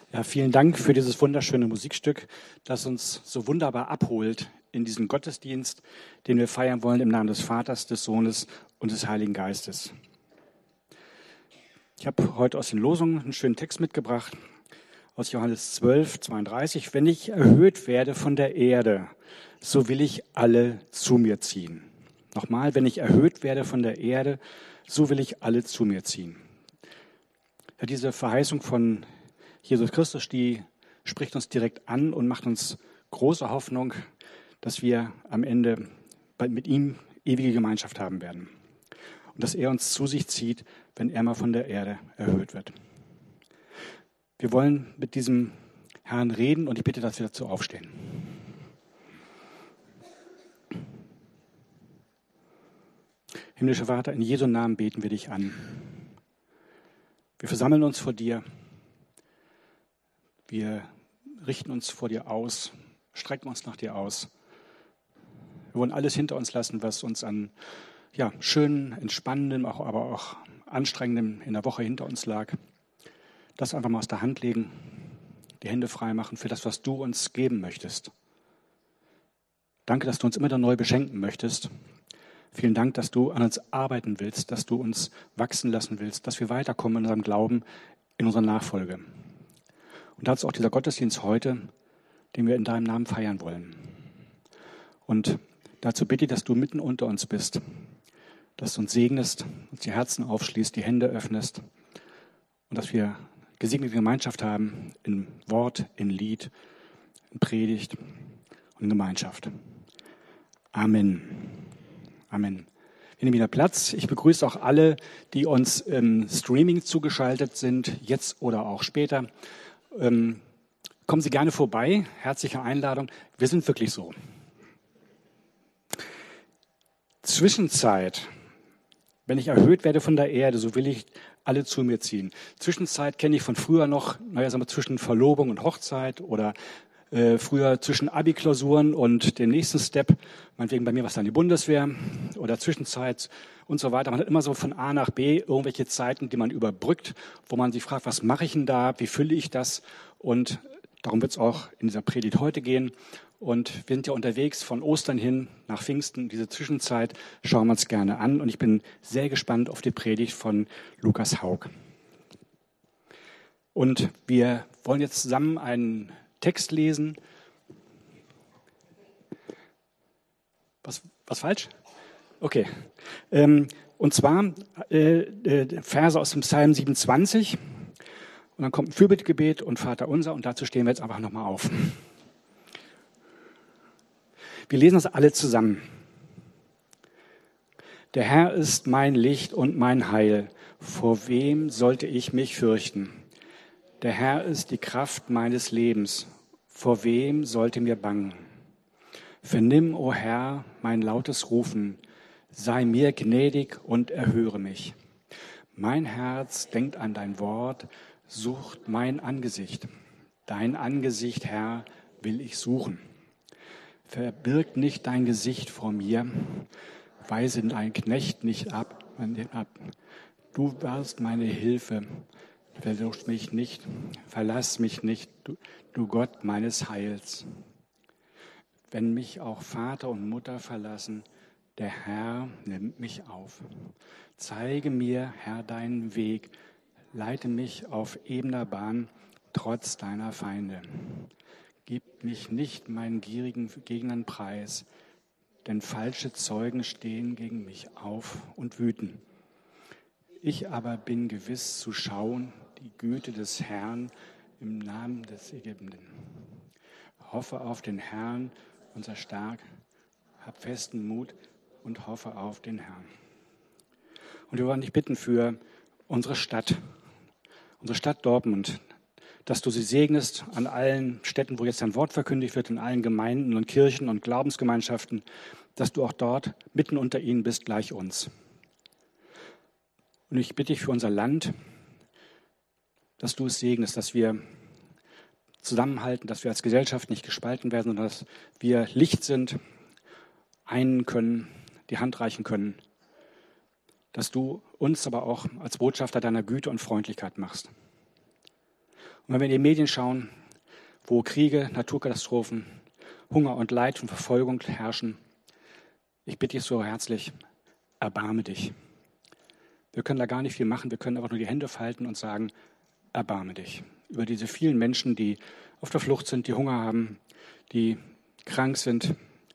Ja, vielen Dank für dieses wunderschöne Musikstück, das uns so wunderbar abholt in diesen Gottesdienst, den wir feiern wollen im Namen des Vaters, des Sohnes und des Heiligen Geistes. Ich habe heute aus den Losungen einen schönen Text mitgebracht aus Johannes 12, 32. Wenn ich erhöht werde von der Erde, so will ich alle zu mir ziehen. Nochmal, wenn ich erhöht werde von der Erde, so will ich alle zu mir ziehen. Ja, diese Verheißung von Jesus Christus, die spricht uns direkt an und macht uns große Hoffnung, dass wir am Ende mit ihm ewige Gemeinschaft haben werden. Und dass er uns zu sich zieht, wenn er mal von der Erde erhöht wird. Wir wollen mit diesem Herrn reden und ich bitte, dass wir dazu aufstehen. Himmlischer Vater, in Jesu Namen beten wir dich an. Wir versammeln uns vor dir. Wir richten uns vor dir aus, strecken uns nach dir aus. Wir wollen alles hinter uns lassen, was uns an schönen, entspannendem, aber auch anstrengendem in der Woche hinter uns lag. Das einfach mal aus der Hand legen, die Hände frei machen für das, was du uns geben möchtest. Danke, dass du uns immer wieder neu beschenken möchtest. Vielen Dank, dass du an uns arbeiten willst, dass du uns wachsen lassen willst, dass wir weiterkommen in unserem Glauben, in unserer Nachfolge. Und dazu auch dieser Gottesdienst heute, den wir in deinem Namen feiern wollen. Und dazu bitte ich, dass du mitten unter uns bist, dass du uns segnest, uns die Herzen aufschließt, die Hände öffnest und dass wir gesegnete Gemeinschaft haben in Wort, in Lied, in Predigt und in Gemeinschaft. Amen. Amen. Wir nehmen wieder Platz. Ich begrüße auch alle, die uns im Streaming zugeschaltet sind, jetzt oder auch später. Kommen Sie gerne vorbei. Herzliche Einladung. Wir sind wirklich so. Zwischenzeit. Wenn ich erhöht werde von der Erde, so will ich alle zu mir ziehen. Zwischenzeit kenne ich von früher noch, zwischen Verlobung und Hochzeit oder früher zwischen Abi-Klausuren und dem nächsten Step, meinetwegen bei mir was dann die Bundeswehr oder Zwischenzeit und so weiter. Man hat immer so von A nach B irgendwelche Zeiten, die man überbrückt, wo man sich fragt, was mache ich denn da, wie fülle ich das? Und darum wird es auch in dieser Predigt heute gehen. Und wir sind ja unterwegs von Ostern hin nach Pfingsten. Diese Zwischenzeit schauen wir uns gerne an. Und ich bin sehr gespannt auf die Predigt von Lukas Haug. Und wir wollen jetzt zusammen einen Text lesen. Was falsch? Okay. Und zwar Verse aus dem Psalm 27. Und dann kommt ein Fürbittgebet und Vaterunser. Und dazu stehen wir jetzt einfach nochmal auf. Wir lesen das alle zusammen. Der Herr ist mein Licht und mein Heil. Vor wem sollte ich mich fürchten? Der Herr ist die Kraft meines Lebens. Vor wem sollte mir bangen? Vernimm, o Herr, mein lautes Rufen. Sei mir gnädig und erhöre mich. Mein Herz denkt an dein Wort, sucht mein Angesicht. Dein Angesicht, Herr, will ich suchen. Verbirg nicht dein Gesicht vor mir, weise deinen Knecht nicht ab. Du warst meine Hilfe. Verlass mich nicht, du Gott meines Heils. Wenn mich auch Vater und Mutter verlassen, der Herr nimmt mich auf. Zeige mir, Herr, deinen Weg, leite mich auf ebener Bahn, trotz deiner Feinde. Gib mich nicht meinen gierigen Gegnern preis, denn falsche Zeugen stehen gegen mich auf und wüten. Ich aber bin gewiss zu schauen, die Güte des Herrn im Namen des Ergebenden. Hoffe auf den Herrn, unser Stark, hab festen Mut und hoffe auf den Herrn. Und wir wollen dich bitten für unsere Stadt Dortmund, dass du sie segnest an allen Städten, wo jetzt dein Wort verkündigt wird, in allen Gemeinden und Kirchen und Glaubensgemeinschaften, dass du auch dort mitten unter ihnen bist, gleich uns. Und ich bitte dich für unser Land, dass du es segnest, dass wir zusammenhalten, dass wir als Gesellschaft nicht gespalten werden, sondern dass wir Licht sind, einen können, die Hand reichen können, dass du uns aber auch als Botschafter deiner Güte und Freundlichkeit machst. Und wenn wir in die Medien schauen, wo Kriege, Naturkatastrophen, Hunger und Leid und Verfolgung herrschen, ich bitte dich so herzlich, erbarme dich. Wir können da gar nicht viel machen, wir können einfach nur die Hände falten und sagen, erbarme dich. Über diese vielen Menschen, die auf der Flucht sind, die Hunger haben, die krank sind,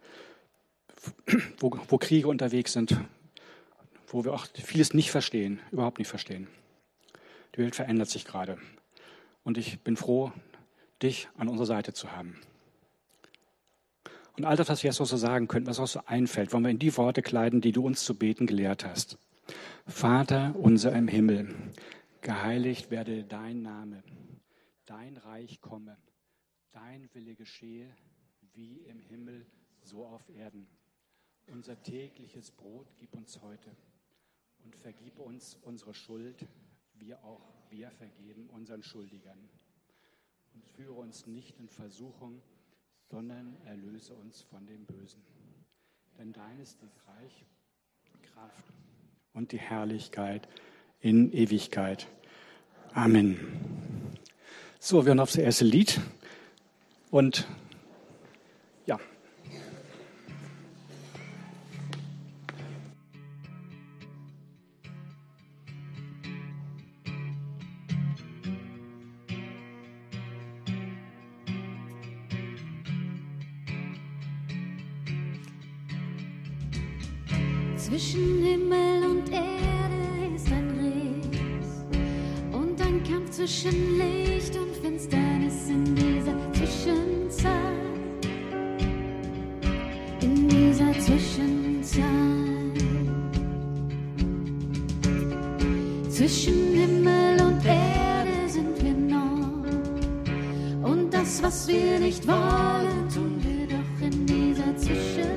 wo Kriege unterwegs sind, wo wir auch vieles nicht verstehen, überhaupt nicht verstehen. Die Welt verändert sich gerade. Und ich bin froh, dich an unserer Seite zu haben. Und all das, was wir jetzt noch so sagen könnten, was auch so einfällt, wollen wir in die Worte kleiden, die du uns zu beten gelehrt hast. Vater unser im Himmel, geheiligt werde dein Name, dein Reich komme, dein Wille geschehe, wie im Himmel, so auf Erden. Unser tägliches Brot gib uns heute und vergib uns unsere Schuld, wie auch wir vergeben unseren Schuldigern. Und führe uns nicht in Versuchung, sondern erlöse uns von dem Bösen. Denn dein ist das Reich, Kraft und die Herrlichkeit in Ewigkeit. Amen. So, wir hören auf das erste Lied und ja. Zwischen Himmel und Erde ist ein Riss und ein Kampf zwischen Licht und Finsternis in dieser Zwischenzeit. In dieser Zwischenzeit. Zwischen Himmel und Erde sind wir noch und das, was wir nicht wollen, tun wir doch in dieser Zwischenzeit.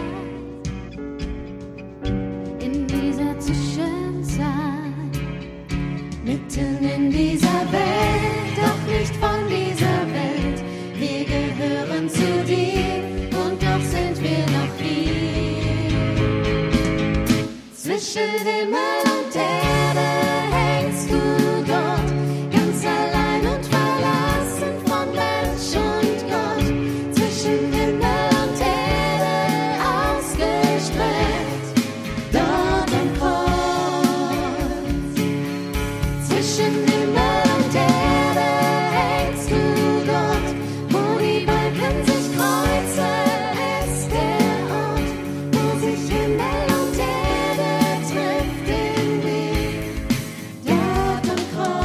Mitten in dieser Welt, doch nicht von dieser Welt. Wir gehören zu dir und doch sind wir noch hier. Zwischen Himmel und Erde hängst du dort, ganz allein und verlassen von Mensch und Gott. Zwischen Himmel und Erde ausgestreckt, dort am Kreuz. Zwischen Himmel und Erde hängst du dort, wo die Balken sich kreuzen, ist der Ort, wo sich Himmel und Erde trifft in dir, dort am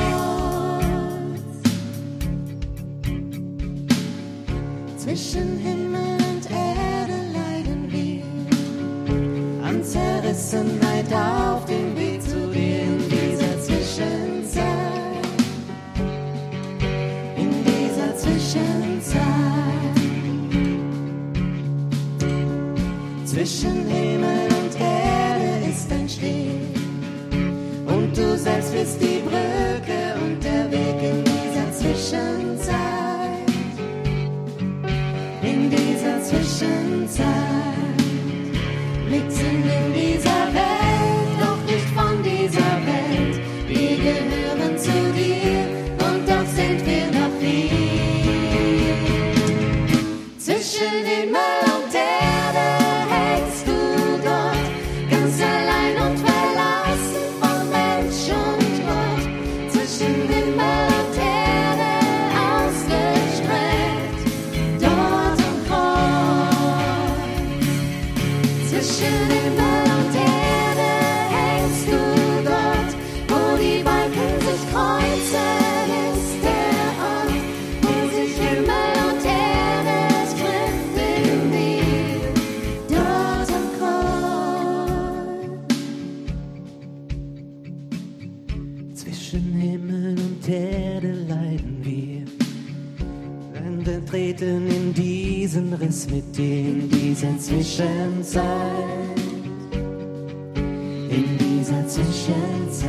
Kreuz. Zwischen Himmel und Erde leiden wir an Zerrissenheit auf dem Weg zu dir in dieser Zwischenzeit. In dieser Zwischenzeit. Zwischen Himmel und Erde ist ein Steg und du selbst bist die Brücke und der Weg in dieser Zwischenzeit. In dieser Zwischenzeit. Mitten in dieser Welt, doch nicht von dieser Welt. Wir gehören zu dir und doch sind wir noch hier. Zwischen Himmel und Erde hängst du dort, ganz allein und verlassen von Mensch und Gott. Zwischen Himmel und Erde ausgestreckt, dort am Kreuz. Zwischen Himmel und Erde hängst du dort, wo die Balken sich kreuzen, ist der Ort, wo sich Himmel und Erde trifft in dir, dort am Kreuz. Zwischen Himmel und Erde leiden wir. Wir treten in diesen Riss mit dir in dieser Zwischenzeit. In dieser Zwischenzeit.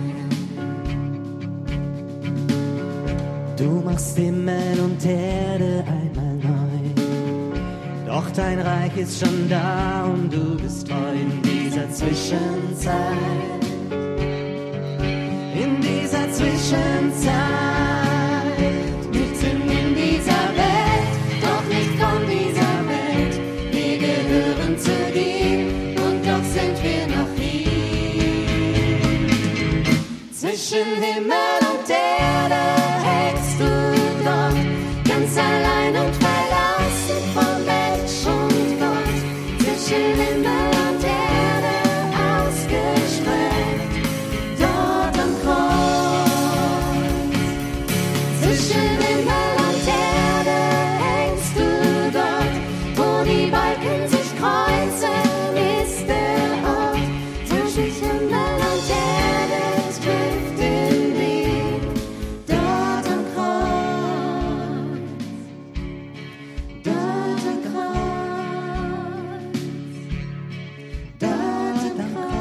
Du machst Himmel und Erde einmal neu. Doch dein Reich ist schon da und du bist treu in dieser Zwischenzeit. In dieser Zwischenzeit. und Erde hängst du dort, ganz allein und verlassen von Mensch und Gott, zwischen Himmel und Erde ausgestreckt, dort am Kreuz. Zwischen Himmel und Erde hängst du dort, wo die Balken sich kreuzen, ist der Ort. Zwischen Himmel und Erde trifft den Weg, dort am Kreuz, dort am Kreuz, dort am Kreuz.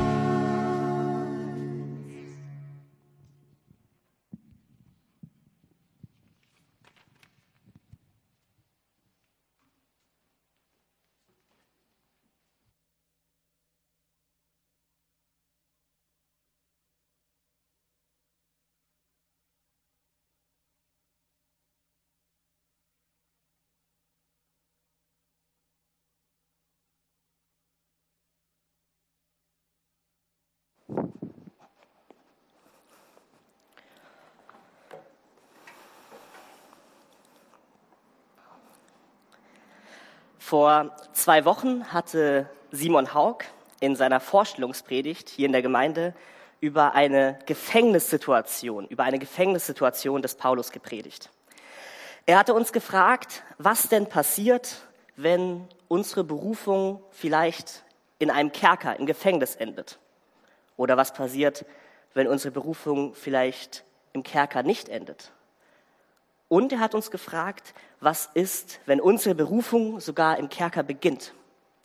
Vor 2 Wochen hatte Simon Haug in seiner Vorstellungspredigt hier in der Gemeinde über eine Gefängnissituation des Paulus gepredigt. Er hatte uns gefragt, was denn passiert, wenn unsere Berufung vielleicht in einem Kerker, im Gefängnis endet. Oder was passiert, wenn unsere Berufung vielleicht im Kerker nicht endet. Und er hat uns gefragt, was ist, wenn unsere Berufung sogar im Kerker beginnt.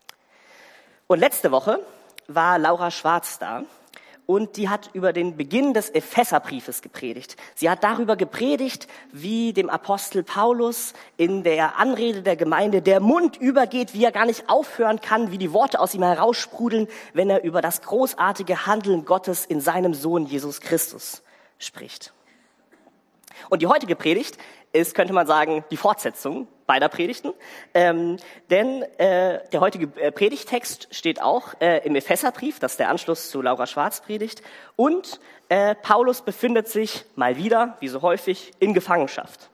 Und letzte Woche war Laura Schwarz da und die hat über den Beginn des Epheserbriefes gepredigt. Sie hat darüber gepredigt, wie dem Apostel Paulus in der Anrede der Gemeinde der Mund übergeht, wie er gar nicht aufhören kann, wie die Worte aus ihm heraussprudeln, wenn er über das großartige Handeln Gottes in seinem Sohn Jesus Christus spricht. Und die heutige Predigt ist, könnte man sagen, die Fortsetzung beider Predigten. Denn der heutige Predigttext steht auch im Epheserbrief, das ist der Anschluss zu Laura Schwarz Predigt. Und Paulus befindet sich mal wieder, wie so häufig, in Gefangenschaft.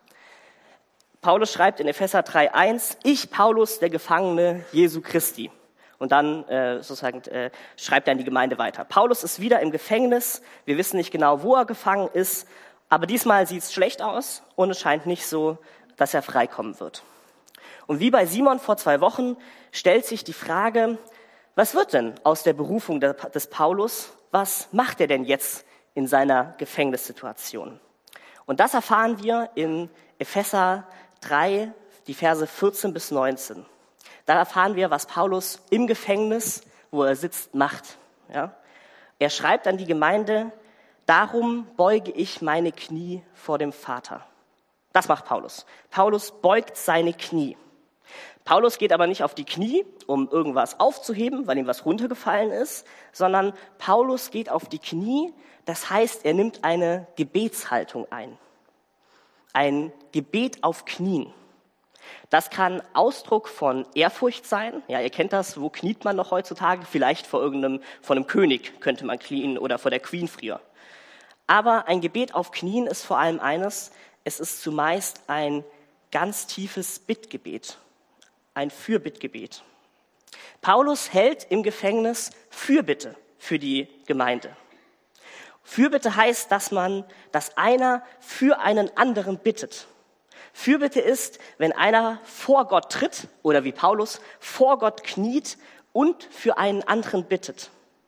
Paulus schreibt in Epheser 3,1, ich, Paulus, der Gefangene Jesu Christi. Und dann schreibt er in die Gemeinde weiter. Paulus ist wieder im Gefängnis. Wir wissen nicht genau, wo er gefangen ist. Aber diesmal sieht es schlecht aus und es scheint nicht so, dass er freikommen wird. Und wie bei Simon vor 2 Wochen stellt sich die Frage, was wird denn aus der Berufung des Paulus? Was macht er denn jetzt in seiner Gefängnissituation? Und das erfahren wir in Epheser 3, die Verse 14 bis 19. Da erfahren wir, was Paulus im Gefängnis, wo er sitzt, macht. Ja? Er schreibt an die Gemeinde, darum beuge ich meine Knie vor dem Vater. Das macht Paulus. Paulus beugt seine Knie. Paulus geht aber nicht auf die Knie, um irgendwas aufzuheben, weil ihm was runtergefallen ist, sondern Paulus geht auf die Knie, das heißt, er nimmt eine Gebetshaltung ein. Ein Gebet auf Knien. Das kann Ausdruck von Ehrfurcht sein. Ja, ihr kennt das, wo kniet man noch heutzutage? Vielleicht vor einem König könnte man knien oder vor der Queen früher. Aber ein Gebet auf Knien ist vor allem eines, es ist zumeist ein ganz tiefes Bittgebet, ein Fürbittgebet. Paulus hält im Gefängnis Fürbitte für die Gemeinde. Fürbitte heißt, dass einer für einen anderen bittet. Fürbitte ist, wenn einer vor Gott tritt oder wie Paulus vor Gott kniet und für einen anderen bittet.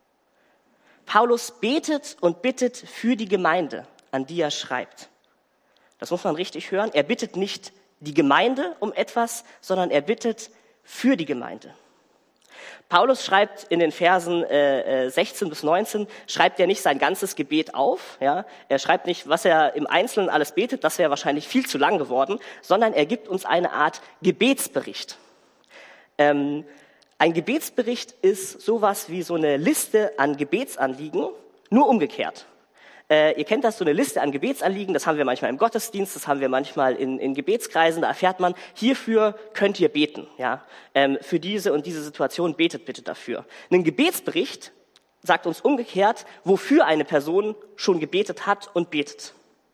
Paulus betet und bittet für die Gemeinde, an die er schreibt. Das muss man richtig hören. Er bittet nicht die Gemeinde um etwas, sondern er bittet für die Gemeinde. Paulus schreibt in den Versen 16 bis 19, schreibt er nicht sein ganzes Gebet auf. Ja? Er schreibt nicht, was er im Einzelnen alles betet, das wäre wahrscheinlich viel zu lang geworden, sondern er gibt uns eine Art Gebetsbericht. Ein Gebetsbericht ist sowas wie so eine Liste an Gebetsanliegen, nur umgekehrt. Ihr kennt das, so eine Liste an Gebetsanliegen, das haben wir manchmal im Gottesdienst, das haben wir manchmal in Gebetskreisen, da erfährt man, hierfür könnt ihr beten. Ja? Für diese und diese Situation betet bitte dafür. Ein Gebetsbericht sagt uns umgekehrt, wofür eine Person schon gebetet hat und betet.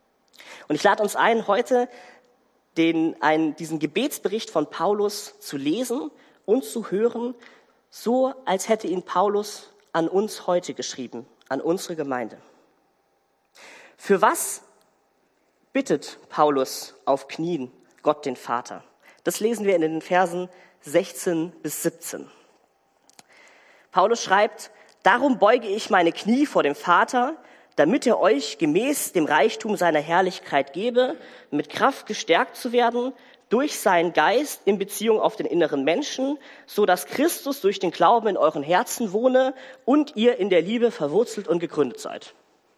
Und ich lade uns ein, heute diesen Gebetsbericht von Paulus zu lesen und zu hören, so als hätte ihn Paulus an uns heute geschrieben, an unsere Gemeinde. Für was bittet Paulus auf Knien Gott den Vater? Das lesen wir in den Versen 16 bis 17. Paulus schreibt: Darum beuge ich meine Knie vor dem Vater, damit er euch gemäß dem Reichtum seiner Herrlichkeit gebe, mit Kraft gestärkt zu werden durch seinen Geist in Beziehung auf den inneren Menschen, so dass Christus durch den Glauben in euren Herzen wohne und ihr in der Liebe verwurzelt und gegründet seid.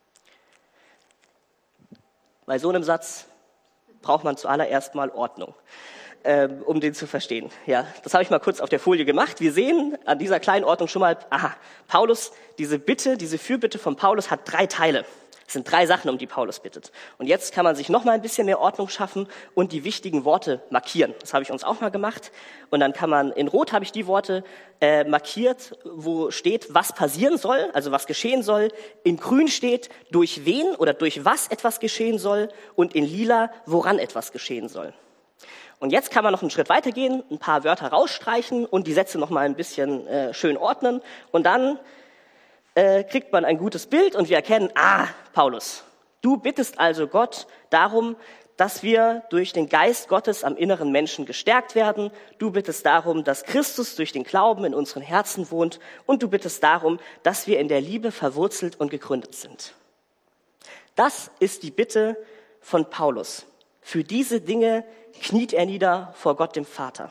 Bei so einem Satz braucht man zuallererst mal Ordnung, um den zu verstehen. Ja, das habe ich mal kurz auf der Folie gemacht. Wir sehen an dieser kleinen Ordnung schon mal, Paulus, diese Fürbitte von Paulus hat 3 Teile. Es sind 3 Sachen, um die Paulus bittet. Und jetzt kann man sich noch mal ein bisschen mehr Ordnung schaffen und die wichtigen Worte markieren. Das habe ich uns auch mal gemacht. Und dann kann man, in Rot habe ich die Worte markiert, wo steht, was passieren soll, also was geschehen soll. In Grün steht, durch wen oder durch was etwas geschehen soll. Und in Lila, woran etwas geschehen soll. Und jetzt kann man noch einen Schritt weitergehen, ein paar Wörter rausstreichen und die Sätze noch mal ein bisschen schön ordnen. Und dann kriegt man ein gutes Bild und wir erkennen, Paulus, du bittest also Gott darum, dass wir durch den Geist Gottes am inneren Menschen gestärkt werden. Du bittest darum, dass Christus durch den Glauben in unseren Herzen wohnt und du bittest darum, dass wir in der Liebe verwurzelt und gegründet sind. Das ist die Bitte von Paulus. Für diese Dinge kniet er nieder vor Gott dem Vater.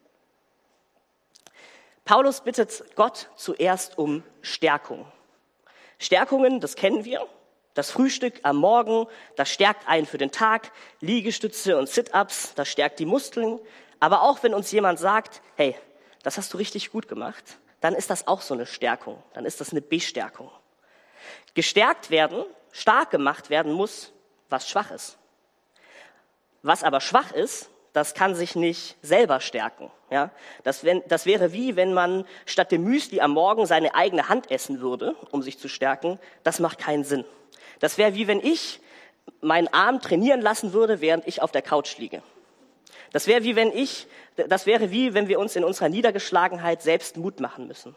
Paulus bittet Gott zuerst um Stärkung. Stärkungen, das kennen wir. Das Frühstück am Morgen, das stärkt einen für den Tag. Liegestütze und Sit-Ups, das stärkt die Muskeln. Aber auch wenn uns jemand sagt, hey, das hast du richtig gut gemacht, dann ist das auch so eine Stärkung. Dann ist das eine Bestärkung. Gestärkt werden, stark gemacht werden muss, was schwach ist. Was aber schwach ist, das kann sich nicht selber stärken. Ja? Das wäre wie, wenn man statt dem Müsli am Morgen seine eigene Hand essen würde, um sich zu stärken. Das macht keinen Sinn. Das wäre wie, wenn ich meinen Arm trainieren lassen würde, während ich auf der Couch liege. Das wäre wie, wenn wir uns in unserer Niedergeschlagenheit selbst Mut machen müssen.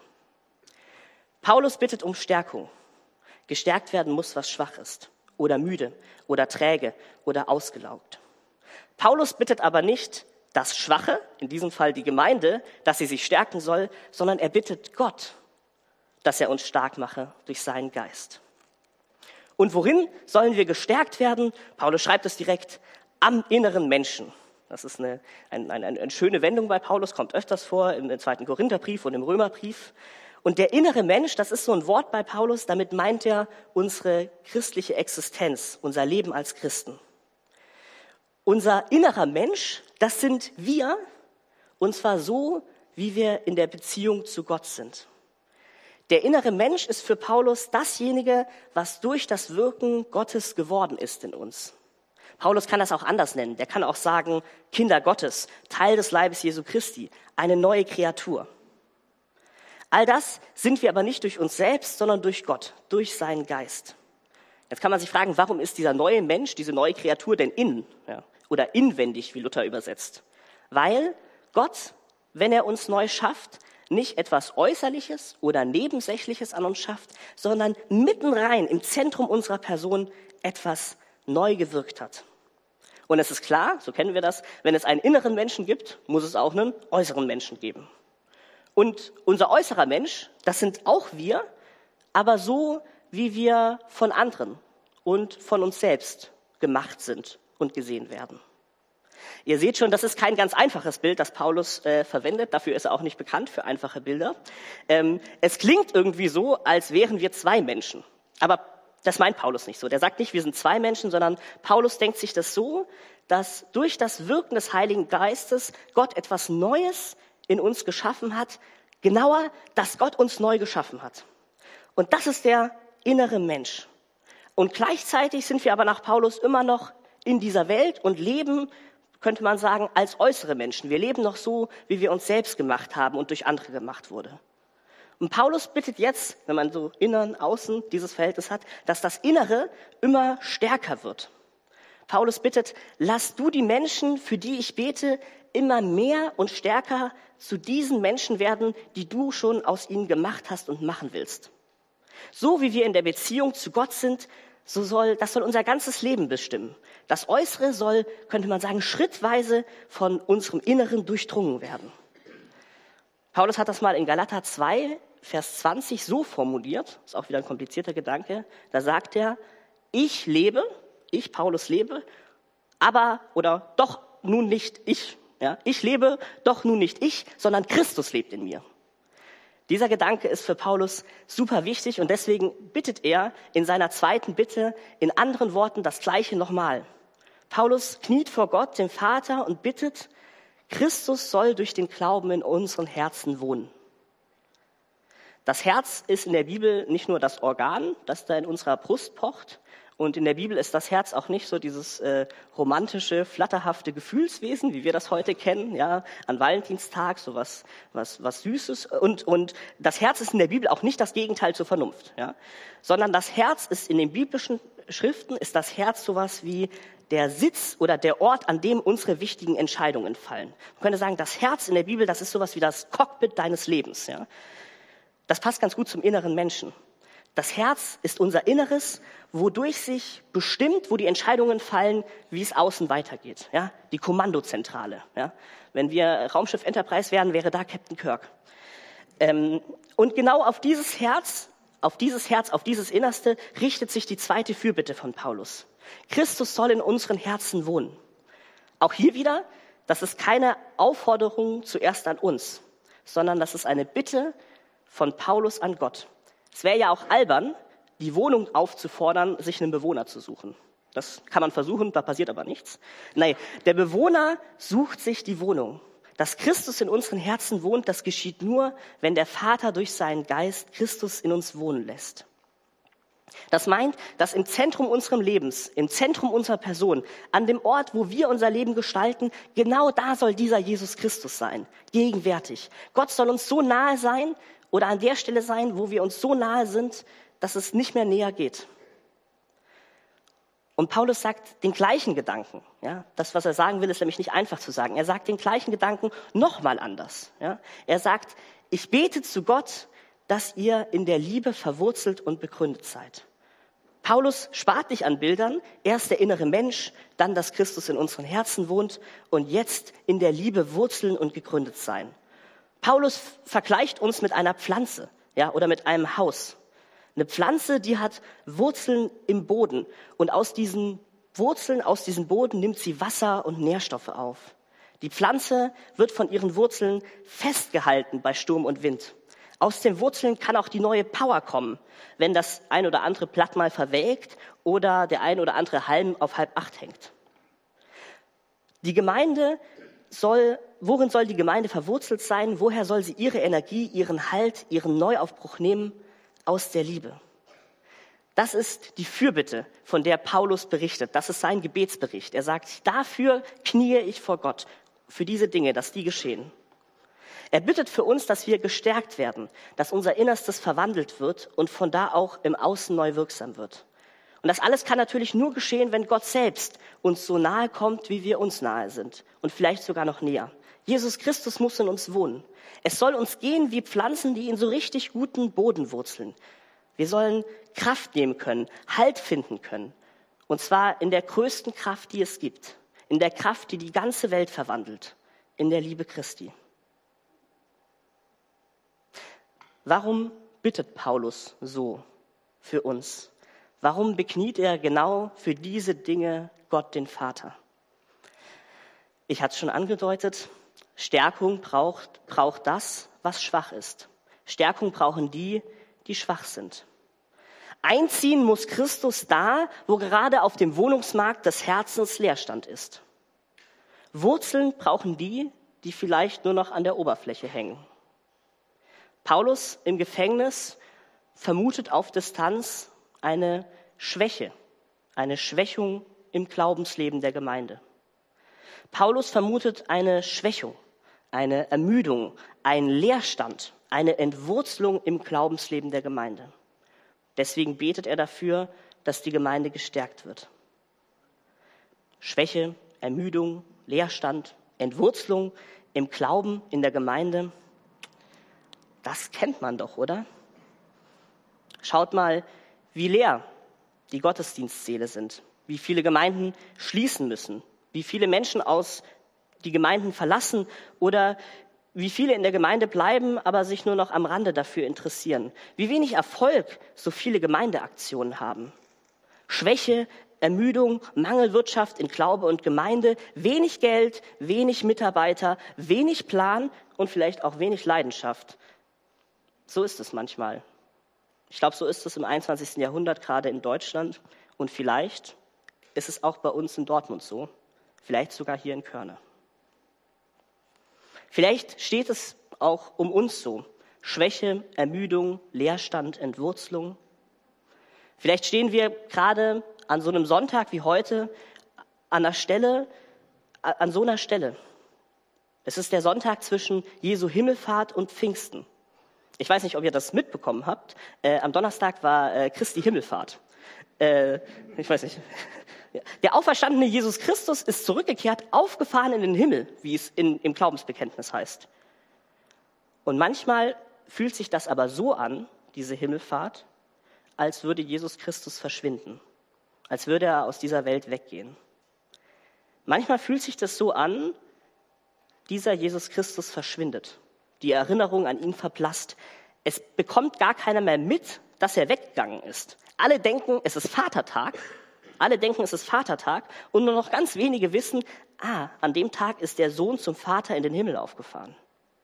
Paulus bittet um Stärkung. Gestärkt werden muss, was schwach ist, oder müde, oder träge, oder ausgelaugt. Paulus bittet aber nicht das Schwache, in diesem Fall die Gemeinde, dass sie sich stärken soll, sondern er bittet Gott, dass er uns stark mache durch seinen Geist. Und worin sollen wir gestärkt werden? Paulus schreibt es direkt, am inneren Menschen. Das ist eine schöne Wendung bei Paulus, kommt öfters vor, im 2. Korintherbrief und im Römerbrief. Und der innere Mensch, das ist so ein Wort bei Paulus, damit meint er unsere christliche Existenz, unser Leben als Christen. Unser innerer Mensch, das sind wir, und zwar so, wie wir in der Beziehung zu Gott sind. Der innere Mensch ist für Paulus dasjenige, was durch das Wirken Gottes geworden ist in uns. Paulus kann das auch anders nennen. Der kann auch sagen, Kinder Gottes, Teil des Leibes Jesu Christi, eine neue Kreatur. All das sind wir aber nicht durch uns selbst, sondern durch Gott, durch seinen Geist. Jetzt kann man sich fragen, warum ist dieser neue Mensch, diese neue Kreatur denn innen? Ja, oder inwendig, wie Luther übersetzt. Weil Gott, wenn er uns neu schafft, nicht etwas Äußerliches oder Nebensächliches an uns schafft, sondern mitten rein im Zentrum unserer Person etwas neu gewirkt hat. Und es ist klar, so kennen wir das, wenn es einen inneren Menschen gibt, muss es auch einen äußeren Menschen geben. Und unser äußerer Mensch, das sind auch wir, aber so, wie wir von anderen und von uns selbst gemacht sind und gesehen werden. Ihr seht schon, das ist kein ganz einfaches Bild, das Paulus verwendet. Dafür ist er auch nicht bekannt, für einfache Bilder. Es klingt irgendwie so, als wären wir 2 Menschen. Aber das meint Paulus nicht so. Der sagt nicht, wir sind 2 Menschen, sondern Paulus denkt sich das so, dass durch das Wirken des Heiligen Geistes Gott etwas Neues in uns geschaffen hat. Genauer, dass Gott uns neu geschaffen hat. Und das ist der innere Mensch. Und gleichzeitig sind wir aber nach Paulus immer noch in dieser Welt und leben, könnte man sagen, als äußere Menschen. Wir leben noch so, wie wir uns selbst gemacht haben und durch andere gemacht wurde. Und Paulus bittet jetzt, wenn man so innen, außen dieses Verhältnis hat, dass das Innere immer stärker wird. Paulus bittet, lass du die Menschen, für die ich bete, immer mehr und stärker zu diesen Menschen werden, die du schon aus ihnen gemacht hast und machen willst. So wie wir in der Beziehung zu Gott sind, das soll unser ganzes Leben bestimmen. Das Äußere soll, könnte man sagen, schrittweise von unserem Inneren durchdrungen werden. Paulus hat das mal in Galater 2, Vers 20 so formuliert, ist auch wieder ein komplizierter Gedanke, da sagt er, ich Paulus lebe, aber doch nun nicht ich. Ja? Ich lebe, doch nun nicht ich, sondern Christus lebt in mir. Dieser Gedanke ist für Paulus super wichtig und deswegen bittet er in seiner zweiten Bitte in anderen Worten das Gleiche nochmal. Paulus kniet vor Gott, dem Vater, und bittet, Christus soll durch den Glauben in unseren Herzen wohnen. Das Herz ist in der Bibel nicht nur das Organ, das da in unserer Brust pocht. Und in der Bibel ist das Herz auch nicht so dieses romantische, flatterhafte Gefühlswesen, wie wir das heute kennen, ja, an Valentinstag, so was Süßes. Und das Herz ist in der Bibel auch nicht das Gegenteil zur Vernunft, ja, sondern das Herz ist in den biblischen Schriften, ist das Herz sowas wie der Sitz oder der Ort, an dem unsere wichtigen Entscheidungen fallen. Man könnte sagen, das Herz in der Bibel, das ist sowas wie das Cockpit deines Lebens, ja. Das passt ganz gut zum inneren Menschen. Das Herz ist unser Inneres, wodurch sich bestimmt, wo die Entscheidungen fallen, wie es außen weitergeht. Ja? Die Kommandozentrale. Ja? Wenn wir Raumschiff Enterprise wären, wäre da Captain Kirk. Und genau auf dieses Herz, auf dieses Innerste richtet sich die zweite Fürbitte von Paulus. Christus soll in unseren Herzen wohnen. Auch hier wieder, das ist keine Aufforderung zuerst an uns, sondern das ist eine Bitte von Paulus an Gott. Es wäre ja auch albern, die Wohnung aufzufordern, sich einen Bewohner zu suchen. Das kann man versuchen, da passiert aber nichts. Nein, der Bewohner sucht sich die Wohnung. Dass Christus in unseren Herzen wohnt, das geschieht nur, wenn der Vater durch seinen Geist Christus in uns wohnen lässt. Das meint, dass im Zentrum unseres Lebens, im Zentrum unserer Person, an dem Ort, wo wir unser Leben gestalten, genau da soll dieser Jesus Christus sein, gegenwärtig. Gott soll uns so nahe sein oder an der Stelle sein, wo wir uns so nahe sind, dass es nicht mehr näher geht. Und Paulus sagt den gleichen Gedanken. Ja? Das, was er sagen will, ist nämlich nicht einfach zu sagen. Er sagt den gleichen Gedanken nochmal anders. Ja? Er sagt, ich bete zu Gott, dass ihr in der Liebe verwurzelt und begründet seid. Paulus spart nicht an Bildern. Erst der innere Mensch, dann, dass Christus in unseren Herzen wohnt und jetzt in der Liebe wurzeln und gegründet sein. Paulus vergleicht uns mit einer Pflanze, ja, oder mit einem Haus. Eine Pflanze, die hat Wurzeln im Boden und aus diesen Wurzeln, aus diesem Boden nimmt sie Wasser und Nährstoffe auf. Die Pflanze wird von ihren Wurzeln festgehalten bei Sturm und Wind. Aus den Wurzeln kann auch die neue Power kommen, wenn das ein oder andere Blatt mal verwelkt oder der ein oder andere Halm auf 7:30 hängt. Worin soll die Gemeinde verwurzelt sein? Woher soll sie ihre Energie, ihren Halt, ihren Neuaufbruch nehmen? Aus der Liebe. Das ist die Fürbitte, von der Paulus berichtet. Das ist sein Gebetsbericht. Er sagt, dafür kniee ich vor Gott, für diese Dinge, dass die geschehen. Er bittet für uns, dass wir gestärkt werden, dass unser Innerstes verwandelt wird und von da auch im Außen neu wirksam wird. Und das alles kann natürlich nur geschehen, wenn Gott selbst uns so nahe kommt, wie wir uns nahe sind und vielleicht sogar noch näher. Jesus Christus muss in uns wohnen. Es soll uns gehen wie Pflanzen, die in so richtig guten Boden wurzeln. Wir sollen Kraft nehmen können, Halt finden können. Und zwar in der größten Kraft, die es gibt. In der Kraft, die die ganze Welt verwandelt. In der Liebe Christi. Warum bittet Paulus so für uns? Warum bekniet er genau für diese Dinge Gott den Vater? Ich hatte es schon angedeutet, Stärkung braucht das, was schwach ist. Stärkung brauchen die, die schwach sind. Einziehen muss Christus da, wo gerade auf dem Wohnungsmarkt des Herzens Leerstand ist. Wurzeln brauchen die, die vielleicht nur noch an der Oberfläche hängen. Paulus im Gefängnis vermutet auf Distanz eine Schwäche, eine Schwächung im Glaubensleben der Gemeinde. Paulus vermutet eine Schwächung, eine Ermüdung, einen Leerstand, eine Entwurzelung im Glaubensleben der Gemeinde. Deswegen betet er dafür, dass die Gemeinde gestärkt wird. Schwäche, Ermüdung, Leerstand, Entwurzelung im Glauben, in der Gemeinde. Das kennt man doch, oder? Schaut mal, wie leer die Gottesdienstsäle sind, wie viele Gemeinden schließen müssen, wie viele Menschen die Gemeinden verlassen oder wie viele in der Gemeinde bleiben, aber sich nur noch am Rande dafür interessieren. Wie wenig Erfolg so viele Gemeindeaktionen haben. Schwäche, Ermüdung, Mangelwirtschaft in Glaube und Gemeinde, wenig Geld, wenig Mitarbeiter, wenig Plan und vielleicht auch wenig Leidenschaft. So ist es manchmal. Ich glaube, so ist es im 21. Jahrhundert, gerade in Deutschland. Und vielleicht ist es auch bei uns in Dortmund so. Vielleicht sogar hier in Körne. Vielleicht steht es auch um uns so. Schwäche, Ermüdung, Leerstand, Entwurzelung. Vielleicht stehen wir gerade an so einem Sonntag wie heute an so einer Stelle. Es ist der Sonntag zwischen Jesu Himmelfahrt und Pfingsten. Ich weiß nicht, ob ihr das mitbekommen habt. Am Donnerstag war Christi Himmelfahrt. Ich weiß nicht. Der auferstandene Jesus Christus ist zurückgekehrt, aufgefahren in den Himmel, wie es im Glaubensbekenntnis heißt. Und manchmal fühlt sich das aber so an, diese Himmelfahrt, als würde Jesus Christus verschwinden, als würde er aus dieser Welt weggehen. Manchmal fühlt sich das so an, dieser Jesus Christus verschwindet, die Erinnerung an ihn verblasst. Es bekommt gar keiner mehr mit, dass er weggegangen ist. Alle denken, es ist Vatertag. Und nur noch ganz wenige wissen, an dem Tag ist der Sohn zum Vater in den Himmel aufgefahren.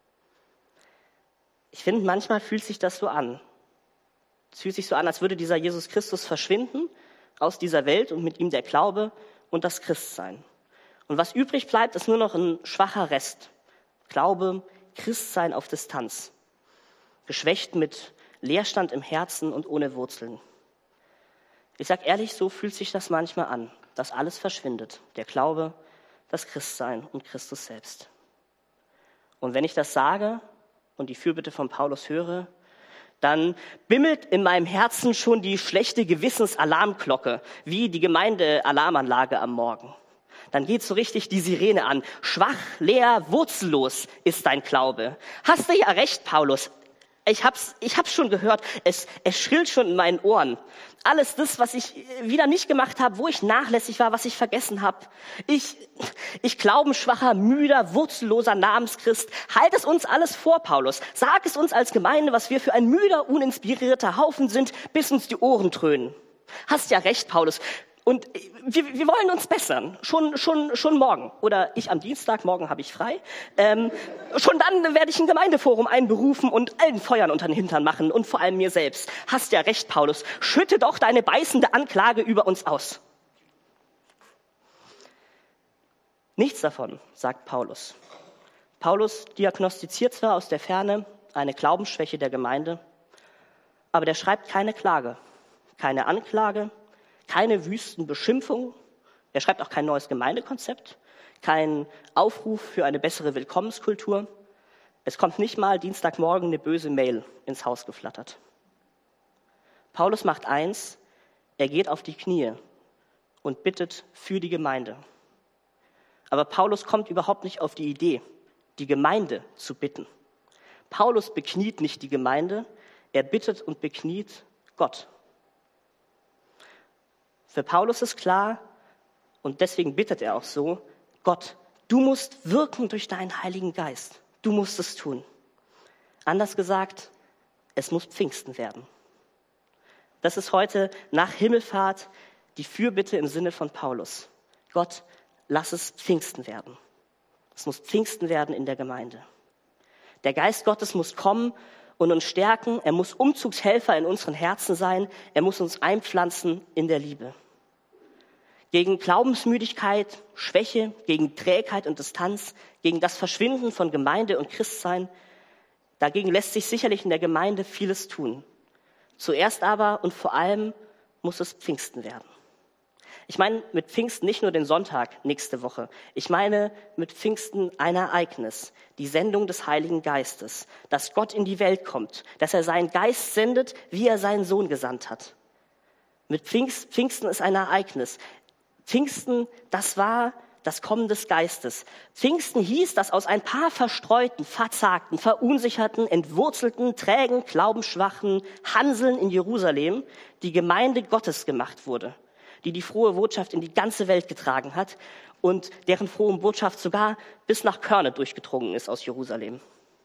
Ich finde, manchmal fühlt sich das so an. Es fühlt sich so an, als würde dieser Jesus Christus verschwinden aus dieser Welt und mit ihm der Glaube und das Christsein. Und was übrig bleibt, ist nur noch ein schwacher Rest. Glaube, Christsein auf Distanz. Geschwächt mit Leerstand im Herzen und ohne Wurzeln. Ich sage ehrlich, so fühlt sich das manchmal an, dass alles verschwindet. Der Glaube, das Christsein und Christus selbst. Und wenn ich das sage und die Fürbitte von Paulus höre, dann bimmelt in meinem Herzen schon die schlechte Gewissensalarmglocke, wie die Gemeindealarmanlage am Morgen. Dann geht so richtig die Sirene an. Schwach, leer, wurzellos ist dein Glaube. Hast du ja recht, Paulus. Ich hab's schon gehört. Es schrillt schon in meinen Ohren. Alles das, was ich wieder nicht gemacht habe, wo ich nachlässig war, was ich vergessen habe. Ich glaubenschwacher, müder, wurzelloser Namenschrist. Halt es uns alles vor, Paulus. Sag es uns als Gemeinde, was wir für ein müder, uninspirierter Haufen sind, bis uns die Ohren dröhnen. Hast ja recht, Paulus. Und wir wollen uns bessern, schon morgen. Oder ich am Dienstag, morgen habe ich frei. Schon dann werde ich ein Gemeindeforum einberufen und allen Feuern unter den Hintern machen und vor allem mir selbst. Hast ja recht, Paulus. Schütte doch deine beißende Anklage über uns aus. Nichts davon, sagt Paulus. Paulus diagnostiziert zwar aus der Ferne eine Glaubensschwäche der Gemeinde, aber der schreibt keine Klage, keine Anklage, keine wüsten Beschimpfungen. Er schreibt auch kein neues Gemeindekonzept, keinen Aufruf für eine bessere Willkommenskultur. Es kommt nicht mal Dienstagmorgen eine böse Mail ins Haus geflattert. Paulus macht eins, er geht auf die Knie und bittet für die Gemeinde. Aber Paulus kommt überhaupt nicht auf die Idee, die Gemeinde zu bitten. Paulus bekniet nicht die Gemeinde, er bittet und bekniet Gott. Für Paulus ist klar, und deswegen bittet er auch so, Gott, du musst wirken durch deinen Heiligen Geist. Du musst es tun. Anders gesagt, es muss Pfingsten werden. Das ist heute nach Himmelfahrt die Fürbitte im Sinne von Paulus. Gott, lass es Pfingsten werden. Es muss Pfingsten werden in der Gemeinde. Der Geist Gottes muss kommen und uns stärken. Er muss Umzugshelfer in unseren Herzen sein. Er muss uns einpflanzen in der Liebe. Gegen Glaubensmüdigkeit, Schwäche, gegen Trägheit und Distanz, gegen das Verschwinden von Gemeinde und Christsein, dagegen lässt sich sicherlich in der Gemeinde vieles tun. Zuerst aber und vor allem muss es Pfingsten werden. Ich meine mit Pfingsten nicht nur den Sonntag nächste Woche. Ich meine mit Pfingsten ein Ereignis, die Sendung des Heiligen Geistes, dass Gott in die Welt kommt, dass er seinen Geist sendet, wie er seinen Sohn gesandt hat. Mit Pfingsten ist ein Ereignis. Pfingsten, das war das Kommen des Geistes. Pfingsten hieß, dass aus ein paar verstreuten, verzagten, verunsicherten, entwurzelten, trägen, glaubensschwachen Hanseln in Jerusalem die Gemeinde Gottes gemacht wurde, die frohe Botschaft in die ganze Welt getragen hat und deren frohe Botschaft sogar bis nach Körne durchgedrungen ist aus Jerusalem.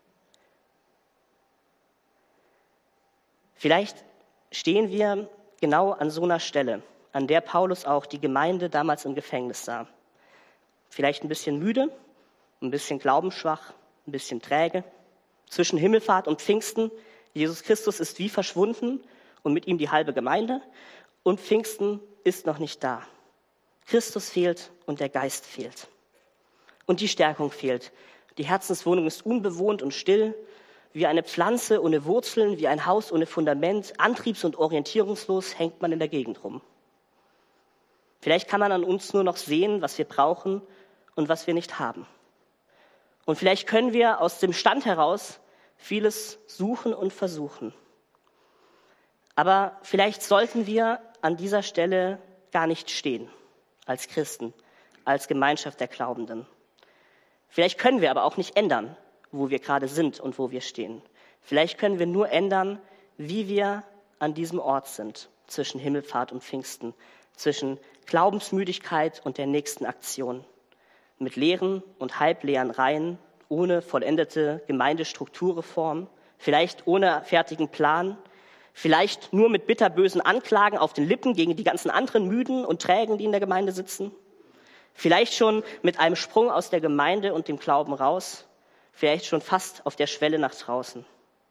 Vielleicht stehen wir genau an so einer Stelle, an der Paulus auch die Gemeinde damals im Gefängnis sah. Vielleicht ein bisschen müde, ein bisschen glaubensschwach, ein bisschen träge. Zwischen Himmelfahrt und Pfingsten, Jesus Christus ist wie verschwunden und mit ihm die halbe Gemeinde. Und Pfingsten ist noch nicht da. Christus fehlt und der Geist fehlt. Und die Stärkung fehlt. Die Herzenswohnung ist unbewohnt und still, wie eine Pflanze ohne Wurzeln, wie ein Haus ohne Fundament. Antriebs- und orientierungslos hängt man in der Gegend rum. Vielleicht kann man an uns nur noch sehen, was wir brauchen und was wir nicht haben. Und vielleicht können wir aus dem Stand heraus vieles suchen und versuchen. Aber vielleicht sollten wir an dieser Stelle gar nicht stehen, als Christen, als Gemeinschaft der Glaubenden. Vielleicht können wir aber auch nicht ändern, wo wir gerade sind und wo wir stehen. Vielleicht können wir nur ändern, wie wir an diesem Ort sind, zwischen Himmelfahrt und Pfingsten, zwischen Glaubensmüdigkeit und der nächsten Aktion, mit leeren und halbleeren Reihen, ohne vollendete Gemeindestrukturreform, vielleicht ohne fertigen Plan, vielleicht nur mit bitterbösen Anklagen auf den Lippen gegen die ganzen anderen Müden und Trägen, die in der Gemeinde sitzen, vielleicht schon mit einem Sprung aus der Gemeinde und dem Glauben raus, vielleicht schon fast auf der Schwelle nach draußen.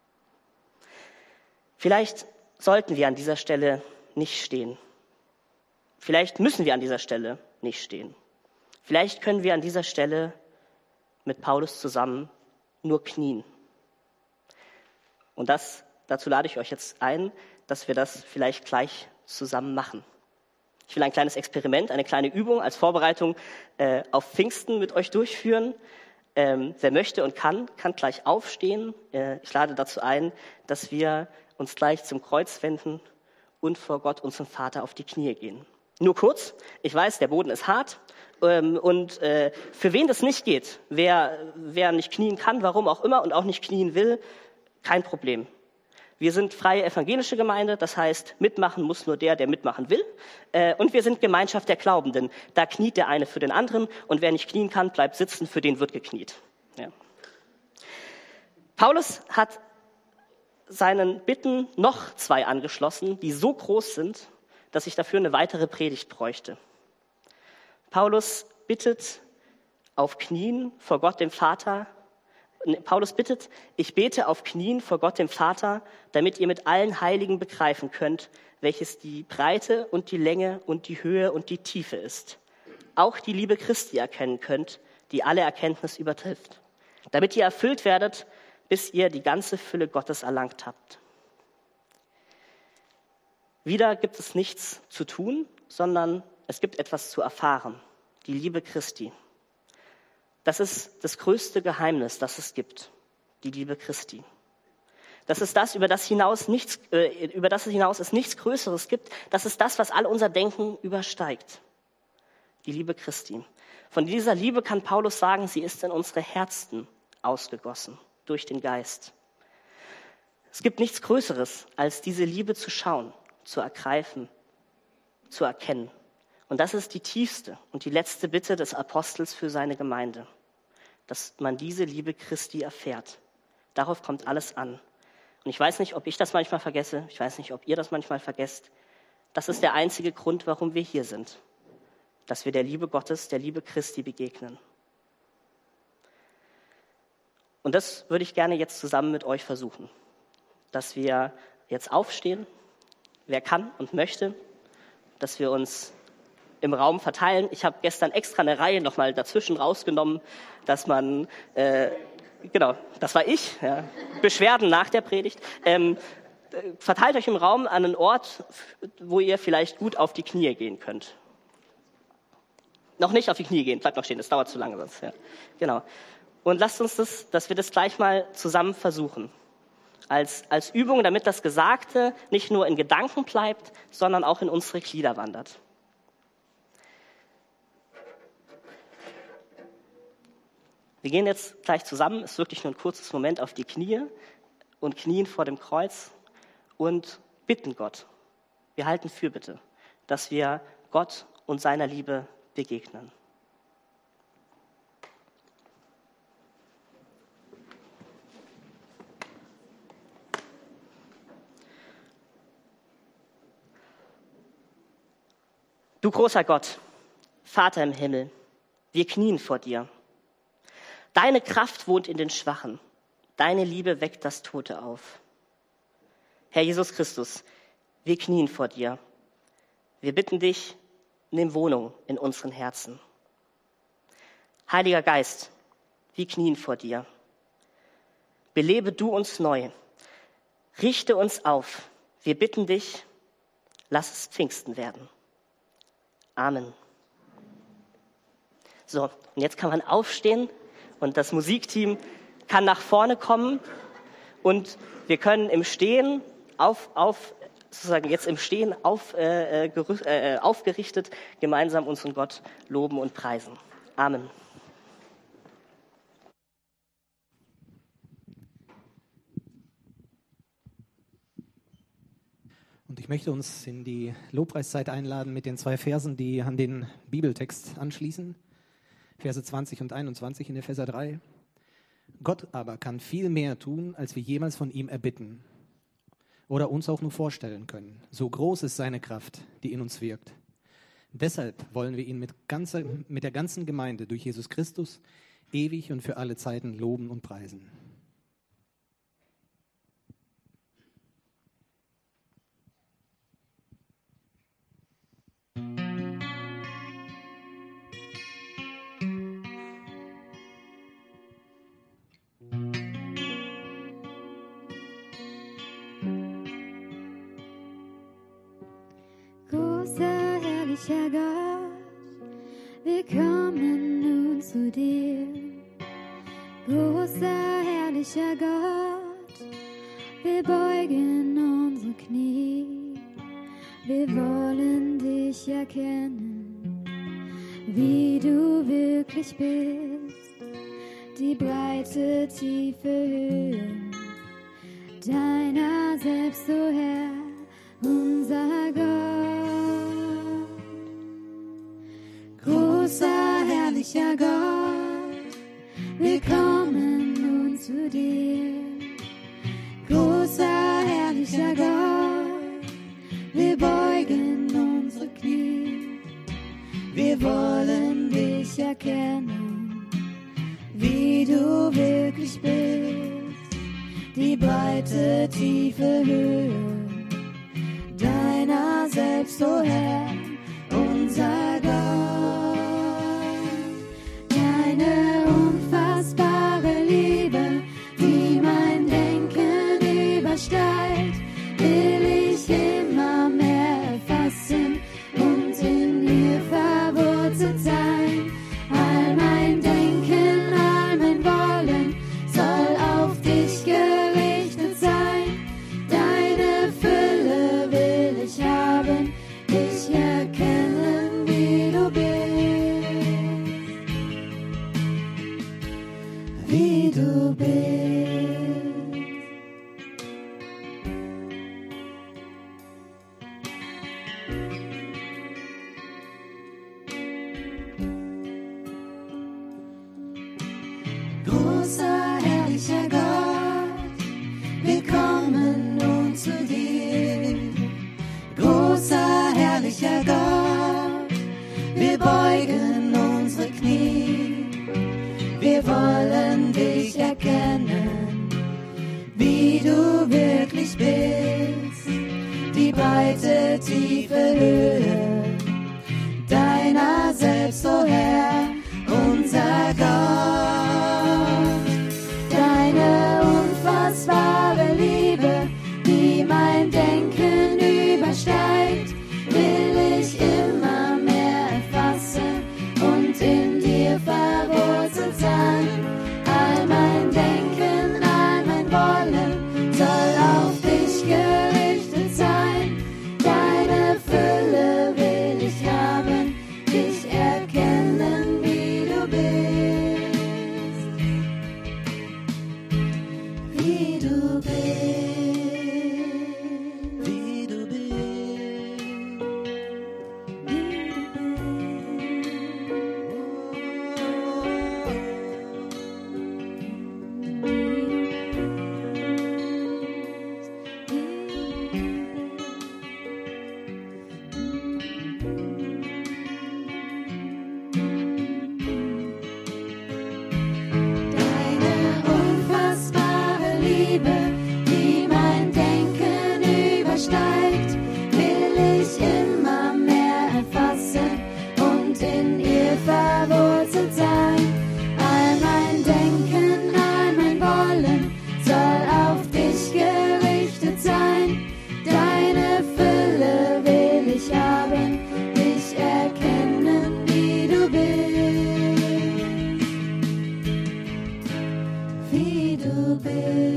Vielleicht sollten wir an dieser Stelle nicht stehen. Vielleicht müssen wir an dieser Stelle nicht stehen. Vielleicht können wir an dieser Stelle mit Paulus zusammen nur knien. Und dazu lade ich euch jetzt ein, dass wir das vielleicht gleich zusammen machen. Ich will ein kleines Experiment, eine kleine Übung als Vorbereitung auf Pfingsten mit euch durchführen. Wer möchte und kann gleich aufstehen. Ich lade dazu ein, dass wir uns gleich zum Kreuz wenden und vor Gott, unserem Vater, auf die Knie gehen. Nur kurz, ich weiß, der Boden ist hart und für wen das nicht geht, wer nicht knien kann, warum auch immer und auch nicht knien will, kein Problem. Wir sind freie evangelische Gemeinde, das heißt, mitmachen muss nur der mitmachen will. Und wir sind Gemeinschaft der Glaubenden. Da kniet der eine für den anderen und wer nicht knien kann, bleibt sitzen, für den wird gekniet. Ja. Paulus hat seinen Bitten noch 2 angeschlossen, die so groß sind, dass ich dafür eine weitere Predigt bräuchte. Paulus bittet auf Knien vor Gott, dem Vater. Paulus bittet, ich bete auf Knien vor Gott, dem Vater, damit ihr mit allen Heiligen begreifen könnt, welches die Breite und die Länge und die Höhe und die Tiefe ist. Auch die Liebe Christi erkennen könnt, die alle Erkenntnis übertrifft. Damit ihr erfüllt werdet, bis ihr die ganze Fülle Gottes erlangt habt. Wieder gibt es nichts zu tun, sondern es gibt etwas zu erfahren. Die Liebe Christi. Das ist das größte Geheimnis, das es gibt, die Liebe Christi. Das ist das, über das hinaus es nichts Größeres gibt. Das ist das, was all unser Denken übersteigt. Die Liebe Christi. Von dieser Liebe kann Paulus sagen, sie ist in unsere Herzen ausgegossen, durch den Geist. Es gibt nichts Größeres, als diese Liebe zu schauen, zu ergreifen, zu erkennen. Und das ist die tiefste und die letzte Bitte des Apostels für seine Gemeinde, dass man diese Liebe Christi erfährt. Darauf kommt alles an. Und ich weiß nicht, ob ich das manchmal vergesse, ich weiß nicht, ob ihr das manchmal vergesst. Das ist der einzige Grund, warum wir hier sind, dass wir der Liebe Gottes, der Liebe Christi begegnen. Und das würde ich gerne jetzt zusammen mit euch versuchen, dass wir jetzt aufstehen, wer kann und möchte, dass wir uns im Raum verteilen. Ich habe gestern extra eine Reihe nochmal dazwischen rausgenommen, dass man, das war ich, ja, Beschwerden nach der Predigt. Verteilt euch im Raum an einen Ort, wo ihr vielleicht gut auf die Knie gehen könnt. Noch nicht auf die Knie gehen, bleibt noch stehen, das dauert zu lange sonst. Ja. Genau. Und lasst uns dass wir das gleich mal zusammen versuchen. Als Übung, damit das Gesagte nicht nur in Gedanken bleibt, sondern auch in unsere Glieder wandert. Wir gehen jetzt gleich zusammen, ist wirklich nur ein kurzes Moment, auf die Knie und knien vor dem Kreuz und bitten Gott. Wir halten Fürbitte, dass wir Gott und seiner Liebe begegnen. Du großer Gott, Vater im Himmel, wir knien vor dir. Deine Kraft wohnt in den Schwachen, deine Liebe weckt das Tote auf. Herr Jesus Christus, wir knien vor dir. Wir bitten dich, nimm Wohnung in unseren Herzen. Heiliger Geist, wir knien vor dir. Belebe du uns neu. Richte uns auf. Wir bitten dich, lass es Pfingsten werden. Amen. So, und jetzt kann man aufstehen und das Musikteam kann nach vorne kommen und wir können im Stehen aufgerichtet gemeinsam unseren Gott loben und preisen. Amen. Und ich möchte uns in die Lobpreiszeit einladen mit den 2 Versen, die an den Bibeltext anschließen. Verse 20 und 21 in Epheser 3. Gott aber kann viel mehr tun, als wir jemals von ihm erbitten oder uns auch nur vorstellen können. So groß ist seine Kraft, die in uns wirkt. Deshalb wollen wir ihn mit der ganzen Gemeinde durch Jesus Christus ewig und für alle Zeiten loben und preisen. Großer, herrlicher Gott, wir kommen nun zu dir. Großer, herrlicher Gott, wir beugen unsere Knie. Wir wollen dich erkennen, wie du wirklich bist. Die Breite, tiefe Höhe deiner selbst, o Herr, unser Gott. Großer, herrlicher Gott, wir kommen nun zu dir. Großer, herrlicher Gott, wir beugen unsere Knie. Wir wollen dich erkennen, wie du wirklich bist. Die breite, tiefe Höhe deiner selbst, o Herr, unser Gott. Deine unfassbare Liebe, die mein Denken übersteigt, will ich immer mehr erfassen und in dir verwurzelt sein. All mein Denken, all mein Wollen soll auf dich gerichtet sein. Deine Fülle will ich haben, dich erkennen, wie du bist. Wie du bist. Großer, herrlicher Gott, wir kommen nun zu dir. Großer, herrlicher Gott, wir beugen unsere Knie. Wir wollen dich erkennen, wie du wirklich bist. Die breite, tiefe Höhe deiner selbst, o Herr, unser Gott. Deine unfassbare Liebe, die mein Denken übersteigt, will ich immer mehr erfassen und in dir verwurzelt sein. All mein Denken, all mein Wollen soll auf dich gerichtet sein. Deine Fülle will ich haben, dich erkennen, erfüllt sein. All mein Denken, all mein Wollen soll auf dich gerichtet sein. Deine Fülle will ich haben, dich erkennen, wie du bist. Wie du bist.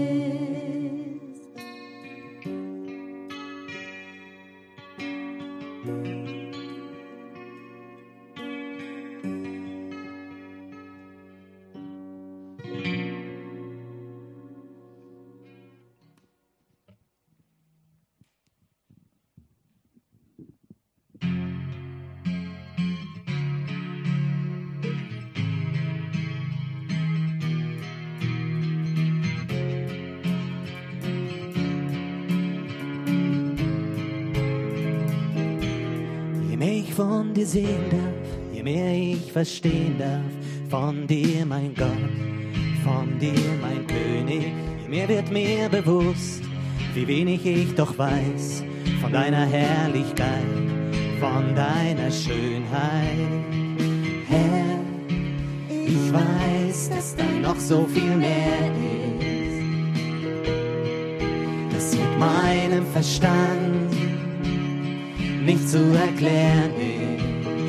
Je mehr ich von dir sehen darf, je mehr ich verstehen darf, von dir, mein Gott, von dir, mein König, je mehr wird mir bewusst, wie wenig ich doch weiß von deiner Herrlichkeit, von deiner Schönheit. Herr, ich weiß, dass da noch so viel mehr ist, das mit meinem Verstand nicht zu erklären ist.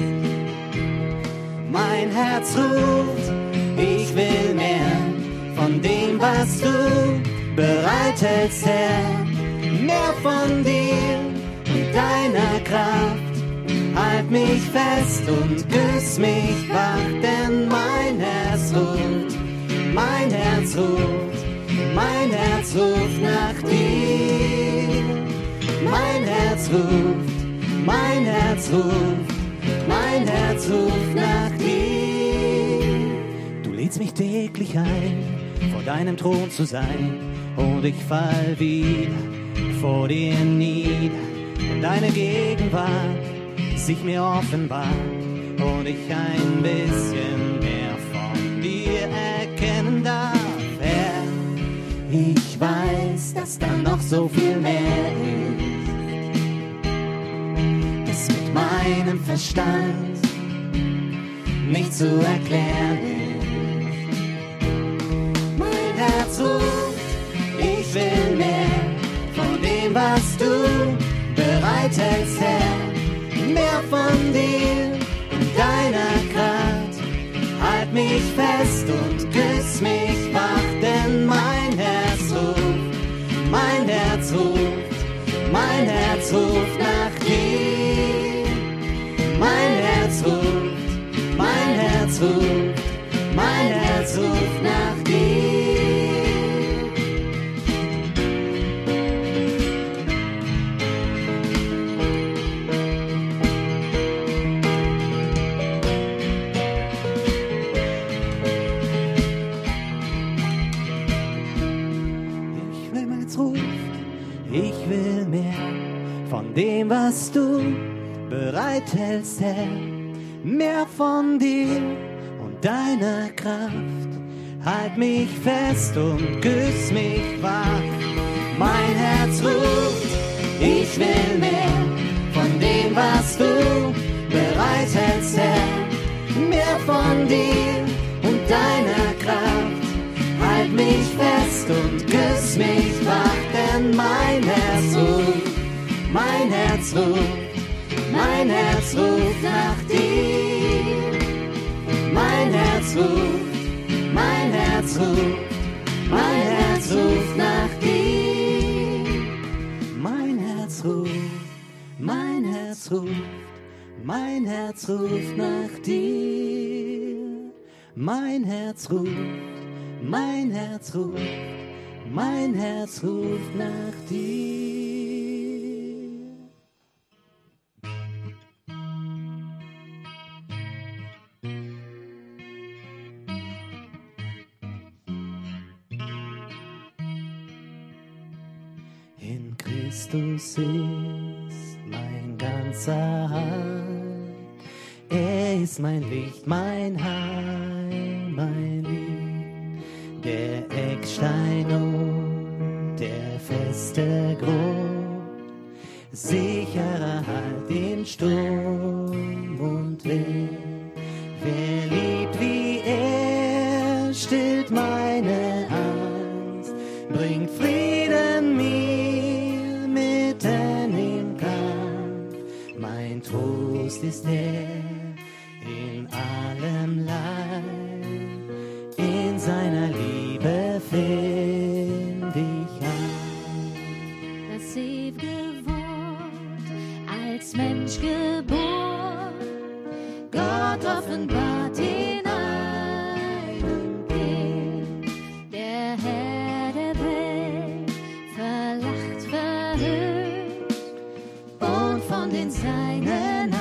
Mein Herz ruft, ich will mehr von dem, was du bereithältst, Herr. Mehr von dir und deiner Kraft. Halt mich fest und küss mich wach, denn mein Herz ruft, mein Herz ruft, mein Herz ruft nach dir. Mein Herz ruft, mein Herz ruft, mein Herz ruft nach dir. Du lädst mich täglich ein, vor deinem Thron zu sein, und ich fall wieder vor dir nieder, und deine Gegenwart sich mir offenbart, und ich ein bisschen mehr von dir erkennen darf. Herr, ich weiß, dass da noch so viel mehr ist, das mit meinem Verstand nicht zu erklären ist. Mein Herz ruft, ich will mehr von dem, was du bereithältst, Herr. Mehr von dir und deiner Kraft. Halt mich fest und küss mich wach, denn mein Herz ruft, mein Herz ruft, mein Herz ruft nach dir. Mein Herz ruft, mein Herz ruft, mein Herz ruft nach dir. Ich will mehr von dem, was du bereithältst, Herr. Mehr von dir und deiner Kraft. Halt mich fest und küss mich wach. Mein Herz ruft, ich will mehr von dem, was du bereithältst, Herr. Mehr von dir und deiner Kraft. Halt mich fest und küss mich wach, denn mein Herz ruft, mein Herz ruft, mein Herz ruft nach dir. Mein Herz ruft, mein Herz ruft, mein Herz ruft nach dir. Mein Herz ruft, mein Herz ruft, mein Herz ruft nach dir. Mein Herz ruft, mein Herz ruft, mein Herz ruft nach dir. In Christus ist mein ganzer Halt. Er ist mein Licht, mein Heil, mein Lied. Der Eckstein und der feste Grund, sicherer Halt in Sturm und Wind. Wer liebt stillt meine Angst, bringt Frieden mir mitten im Kampf. Mein Trost ist er in allem Leid, in seiner Liebe find ich Halt. Das ewige Wort als Mensch geboren, Gott offenbart in einem Kind, der Herr der Welt, verlacht, verhöhnt und von den Seinen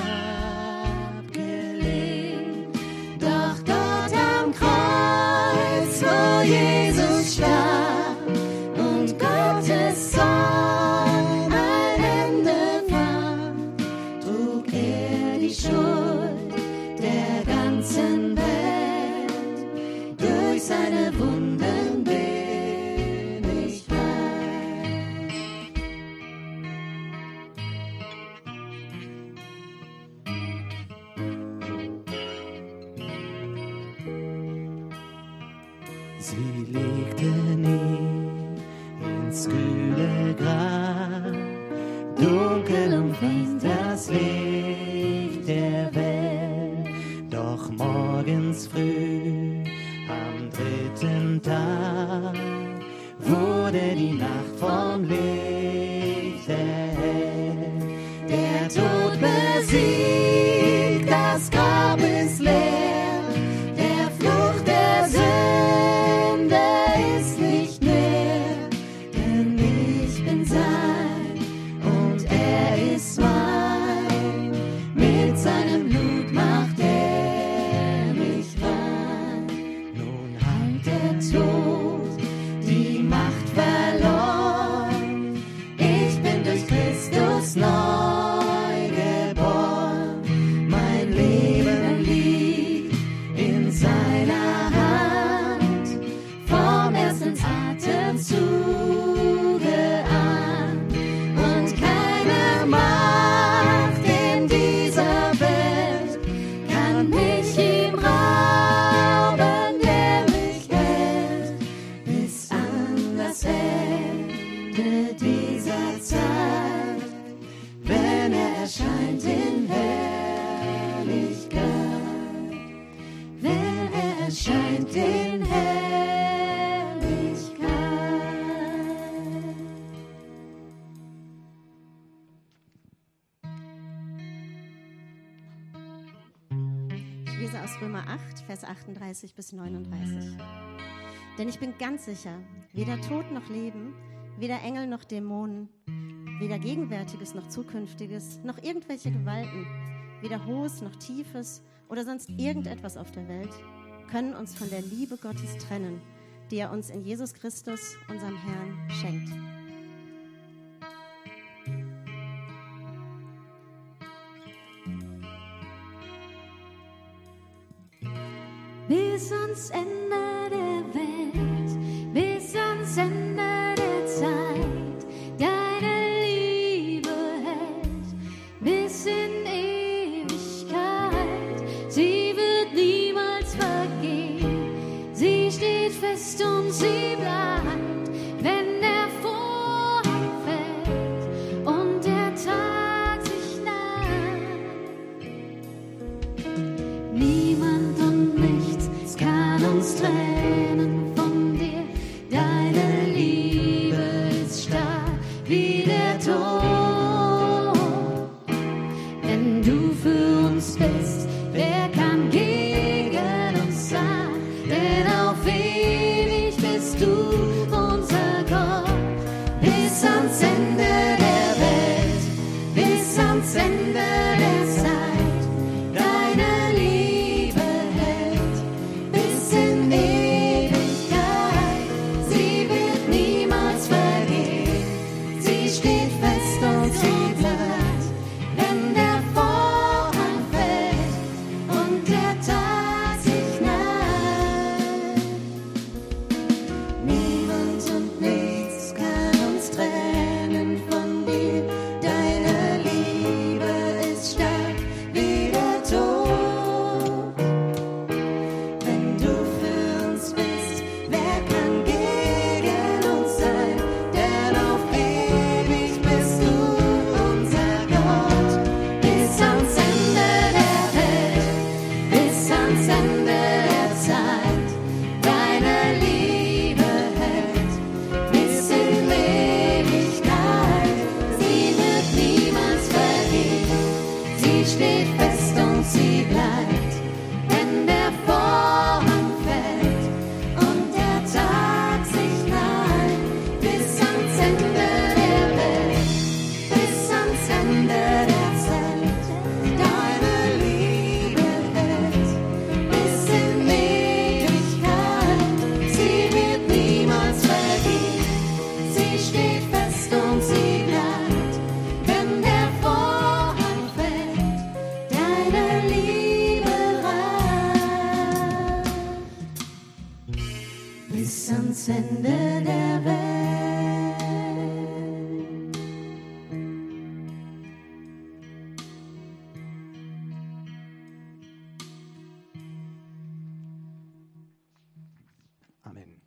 abgelehnt. Doch dort am Kreuz, wo Jesus starb und Gottes Sohn ein Ende fand, trug er die Schuld der ganzen Welt. Durch seine Wunden bin ich frei. Sie legten ihn ins kühle Grab, dunkel umfängt das Licht der Welt. Doch morgens früh am 3. Tag wurde die Nacht vom Licht erhellt. Der Tod besiegt, das Grab ist leer, der Fluch der Sünde ist nicht mehr, denn ich bin sein und er ist mein. Mit seinem Blut macht er mich rein. Nun hat der Tod die Macht verloren. Ich bin durch Christus neu geboren. Mein Leben liegt in seiner Hand. Vom ersten Atemzuge an. Und keine Macht in dieser Welt kann mich ihm rauben, der mich hält, bis an das Ende dieser Zeit, wenn er erscheint in Herrlichkeit, wenn er erscheint in Herrlichkeit. Ich lese aus Römer 8, Vers 38 bis 39. Denn ich bin ganz sicher, weder Tod noch Leben, weder Engel noch Dämonen, weder Gegenwärtiges noch Zukünftiges, noch irgendwelche Gewalten, weder Hohes noch Tiefes oder sonst irgendetwas auf der Welt, können uns von der Liebe Gottes trennen, die er uns in Jesus Christus, unserem Herrn, schenkt. Bis ans Ende der Welt, bis ans Ende der Zeit, deine Liebe hält bis in Ewigkeit. Sie wird niemals vergehen, sie steht fest und sie bleibt, wenn der Vorhang fällt und der Tag sich naht. Niemand und nichts kann uns trennen von dir. Deine Liebe ist stark wie der Tod. Wenn du für uns bist, wer kann gegen uns sein? Denn auf ewig bist du ans Ende der Zeit. Deine Liebe hält bis in Ewigkeit. Sie wird niemals vergehen. Sie steht fest und sie bleibt. Wenn der Vorhang fällt und der Tag sich naht, bis ans Ende der Welt, bis ans Ende der Zeit. Deine Liebe hält bis in Ewigkeit. Sie wird niemals vergehen. Sie steht fest und sie bleibt. Wenn der Vorhang fällt, deine Liebe reicht bis ans Ende der Welt. Amen.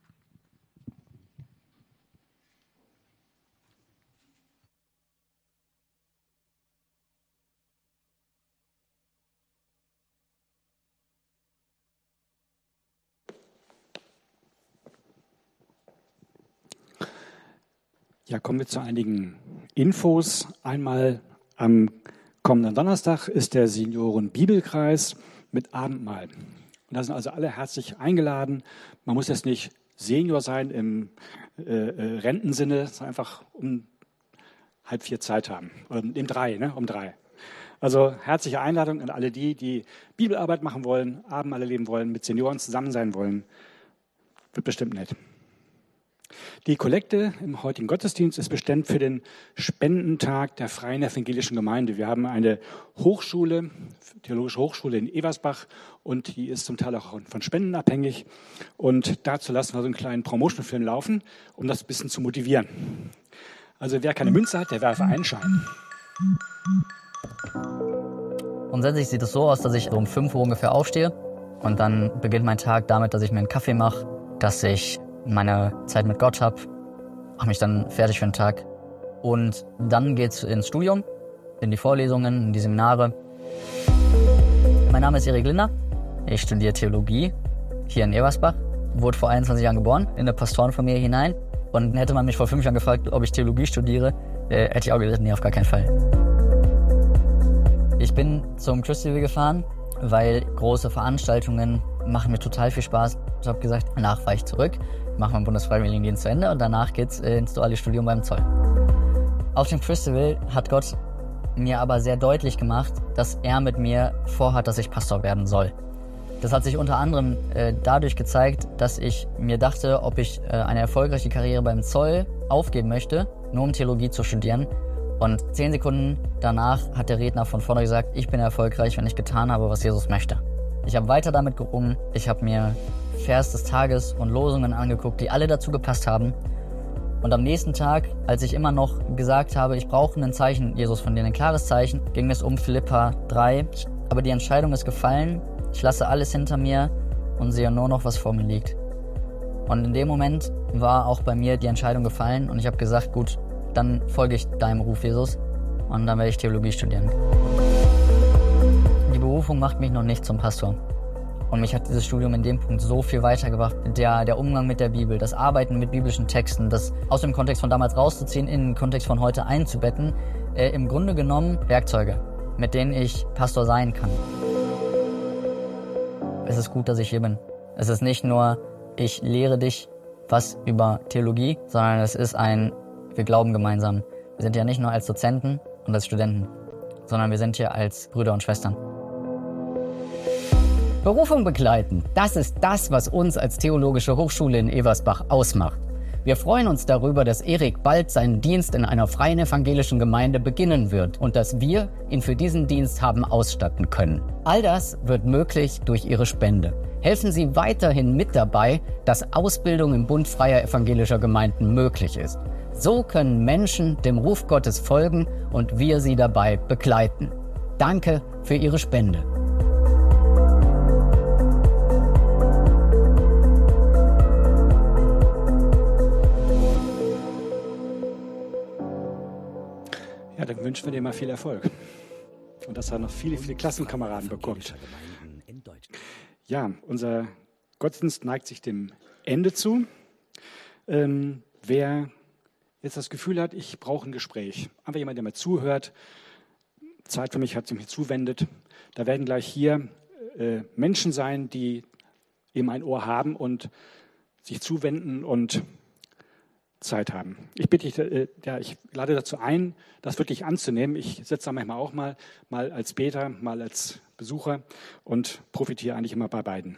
Ja, kommen wir zu einigen Infos. Einmal am kommenden Donnerstag ist der Senioren-Bibelkreis mit Abendmahl. Und da sind also alle herzlich eingeladen. Man muss jetzt nicht Senior sein im Rentensinne, sondern einfach um 3:30 Zeit haben. Oder um 3, ne? Um 3. Also herzliche Einladung an alle die Bibelarbeit machen wollen, Abendmahl erleben wollen, mit Senioren zusammen sein wollen. Wird bestimmt nett. Die Kollekte im heutigen Gottesdienst ist bestimmt für den Spendentag der Freien Evangelischen Gemeinde. Wir haben eine Hochschule, theologische Hochschule in Eversbach, und die ist zum Teil auch von Spenden abhängig. Und dazu lassen wir so einen kleinen Promotion-Film laufen, um das ein bisschen zu motivieren. Also wer keine Münze hat, der werfe einen Schein. Grundsätzlich sieht es so aus, dass ich um 5 Uhr ungefähr aufstehe und dann beginnt mein Tag damit, dass ich mir einen Kaffee mache, dass ich meine Zeit mit Gott habe, mache mich dann fertig für den Tag und dann geht's ins Studium, in die Vorlesungen, in die Seminare. Mein Name ist Erik Linder, ich studiere Theologie hier in Eversbach, wurde vor 21 Jahren geboren, in eine Pastorenfamilie hinein, und hätte man mich vor 5 Jahren gefragt, ob ich Theologie studiere, hätte ich auch gesagt, nee, auf gar keinen Fall. Ich bin zum Christival gefahren, weil große Veranstaltungen machen mir total viel Spaß. Ich habe gesagt, danach fahre ich zurück, mache meinen Bundesfreiwilligendienst zu Ende und danach geht's ins duale Studium beim Zoll. Auf dem Christival hat Gott mir aber sehr deutlich gemacht, dass er mit mir vorhat, dass ich Pastor werden soll. Das hat sich unter anderem dadurch gezeigt, dass ich mir dachte, ob ich eine erfolgreiche Karriere beim Zoll aufgeben möchte, nur um Theologie zu studieren. Und 10 Sekunden danach hat der Redner von vorne gesagt, ich bin erfolgreich, wenn ich getan habe, was Jesus möchte. Ich habe weiter damit gerungen, ich habe mir Vers des Tages und Losungen angeguckt, die alle dazu gepasst haben. Und am nächsten Tag, als ich immer noch gesagt habe, ich brauche ein Zeichen, Jesus, von dir ein klares Zeichen, ging es um Philipper 3. Aber die Entscheidung ist gefallen, ich lasse alles hinter mir und sehe nur noch, was vor mir liegt. Und in dem Moment war auch bei mir die Entscheidung gefallen und ich habe gesagt, gut, dann folge ich deinem Ruf, Jesus, und dann werde ich Theologie studieren. Die Berufung macht mich noch nicht zum Pastor. Und mich hat dieses Studium in dem Punkt so viel weitergebracht. Der Umgang mit der Bibel, das Arbeiten mit biblischen Texten, das aus dem Kontext von damals rauszuziehen, in den Kontext von heute einzubetten. Im Grunde genommen Werkzeuge, mit denen ich Pastor sein kann. Es ist gut, dass ich hier bin. Es ist nicht nur, ich lehre dich was über Theologie, sondern es ist wir glauben gemeinsam. Wir sind ja nicht nur als Dozenten und als Studenten, sondern wir sind hier als Brüder und Schwestern. Berufung begleiten, das ist das, was uns als Theologische Hochschule in Eversbach ausmacht. Wir freuen uns darüber, dass Erik bald seinen Dienst in einer freien evangelischen Gemeinde beginnen wird und dass wir ihn für diesen Dienst haben ausstatten können. All das wird möglich durch Ihre Spende. Helfen Sie weiterhin mit dabei, dass Ausbildung im Bund freier evangelischer Gemeinden möglich ist. So können Menschen dem Ruf Gottes folgen und wir sie dabei begleiten. Danke für Ihre Spende. Ja, dann wünschen wir dir mal viel Erfolg. Und dass er noch viele, viele Klassenkameraden bekommt. Deutsch. Ja, unser Gottesdienst neigt sich dem Ende zu. Wer jetzt das Gefühl hat, ich brauche ein Gespräch, einfach jemand, der mir zuhört, Zeit für mich hat, sich mir zuwendet, da werden gleich hier Menschen sein, die eben ein Ohr haben und sich zuwenden und Zeit haben. Ich bitte dich, ich lade dazu ein, das wirklich anzunehmen. Ich sitze da manchmal auch mal als Beter, mal als Besucher und profitiere eigentlich immer bei beiden.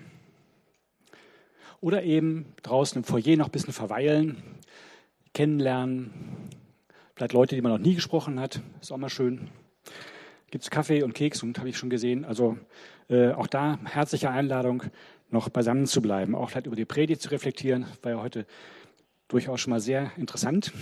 Oder eben draußen im Foyer noch ein bisschen verweilen, kennenlernen, vielleicht Leute, die man noch nie gesprochen hat, ist auch mal schön. Gibt es Kaffee und Keks und habe ich schon gesehen. Also auch da herzliche Einladung, noch beisammen zu bleiben, auch vielleicht über die Predigt zu reflektieren. War ja heute durchaus schon mal sehr interessant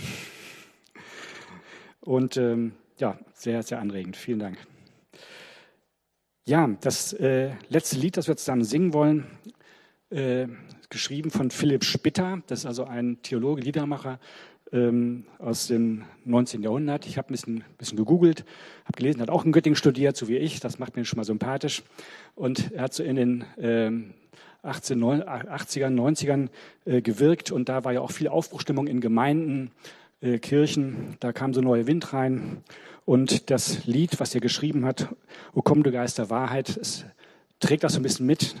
und sehr, sehr anregend. Vielen Dank. Ja, das letzte Lied, das wir zusammen singen wollen, geschrieben von Philipp Spitta. Das ist also ein Theologe, Liedermacher aus dem 19. Jahrhundert. Ich habe ein bisschen gegoogelt, habe gelesen, hat auch in Göttingen studiert, so wie ich. Das macht mir schon mal sympathisch. Und er hat so in den 80ern, 90ern gewirkt. Und da war ja auch viel Aufbruchstimmung in Gemeinden, Kirchen. Da kam so neuer Wind rein. Und das Lied, was er geschrieben hat, O komm, du Geist der Wahrheit, es trägt das so ein bisschen mit.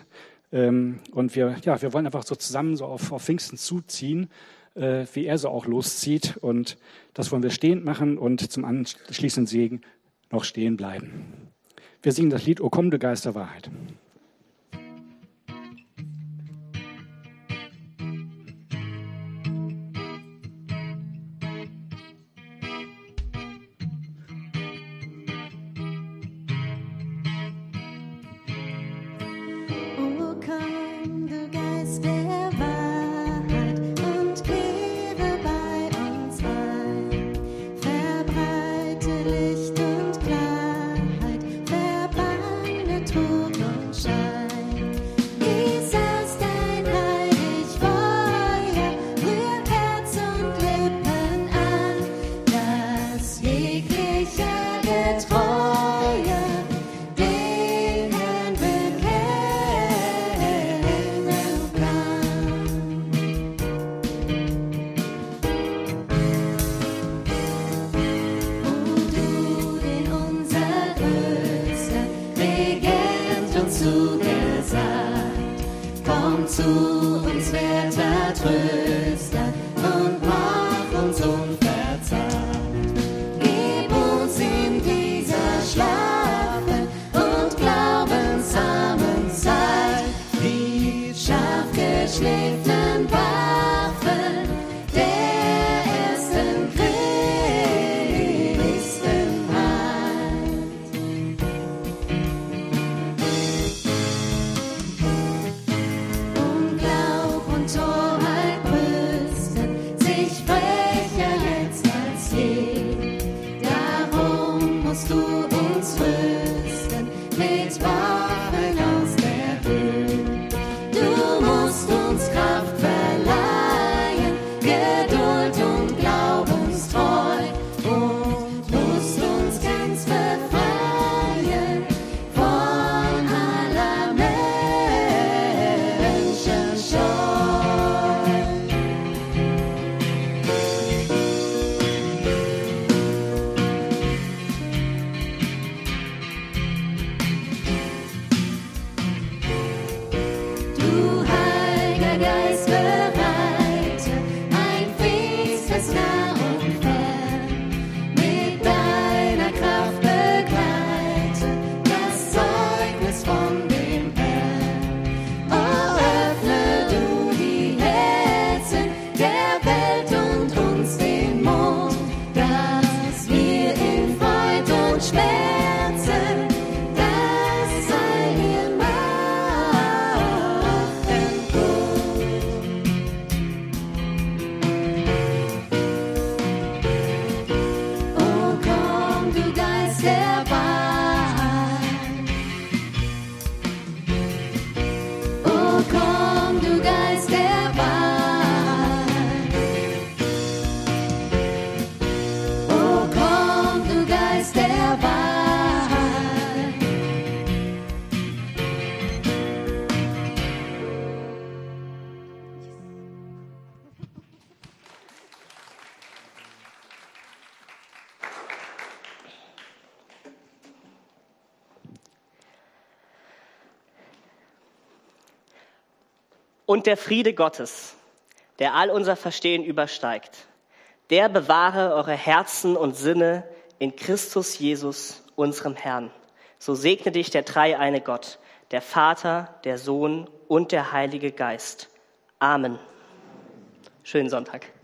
Und wir wollen einfach so zusammen so auf Pfingsten zuziehen, wie er so auch loszieht. Und das wollen wir stehend machen und zum anschließenden Segen noch stehen bleiben. Wir singen das Lied O komm, du Geist der Wahrheit. Torheit brüsten, sich frecher Und der Friede Gottes, der all unser Verstehen übersteigt, der bewahre eure Herzen und Sinne in Christus Jesus, unserem Herrn. So segne dich der dreieine Gott, der Vater, der Sohn und der Heilige Geist. Amen. Schönen Sonntag.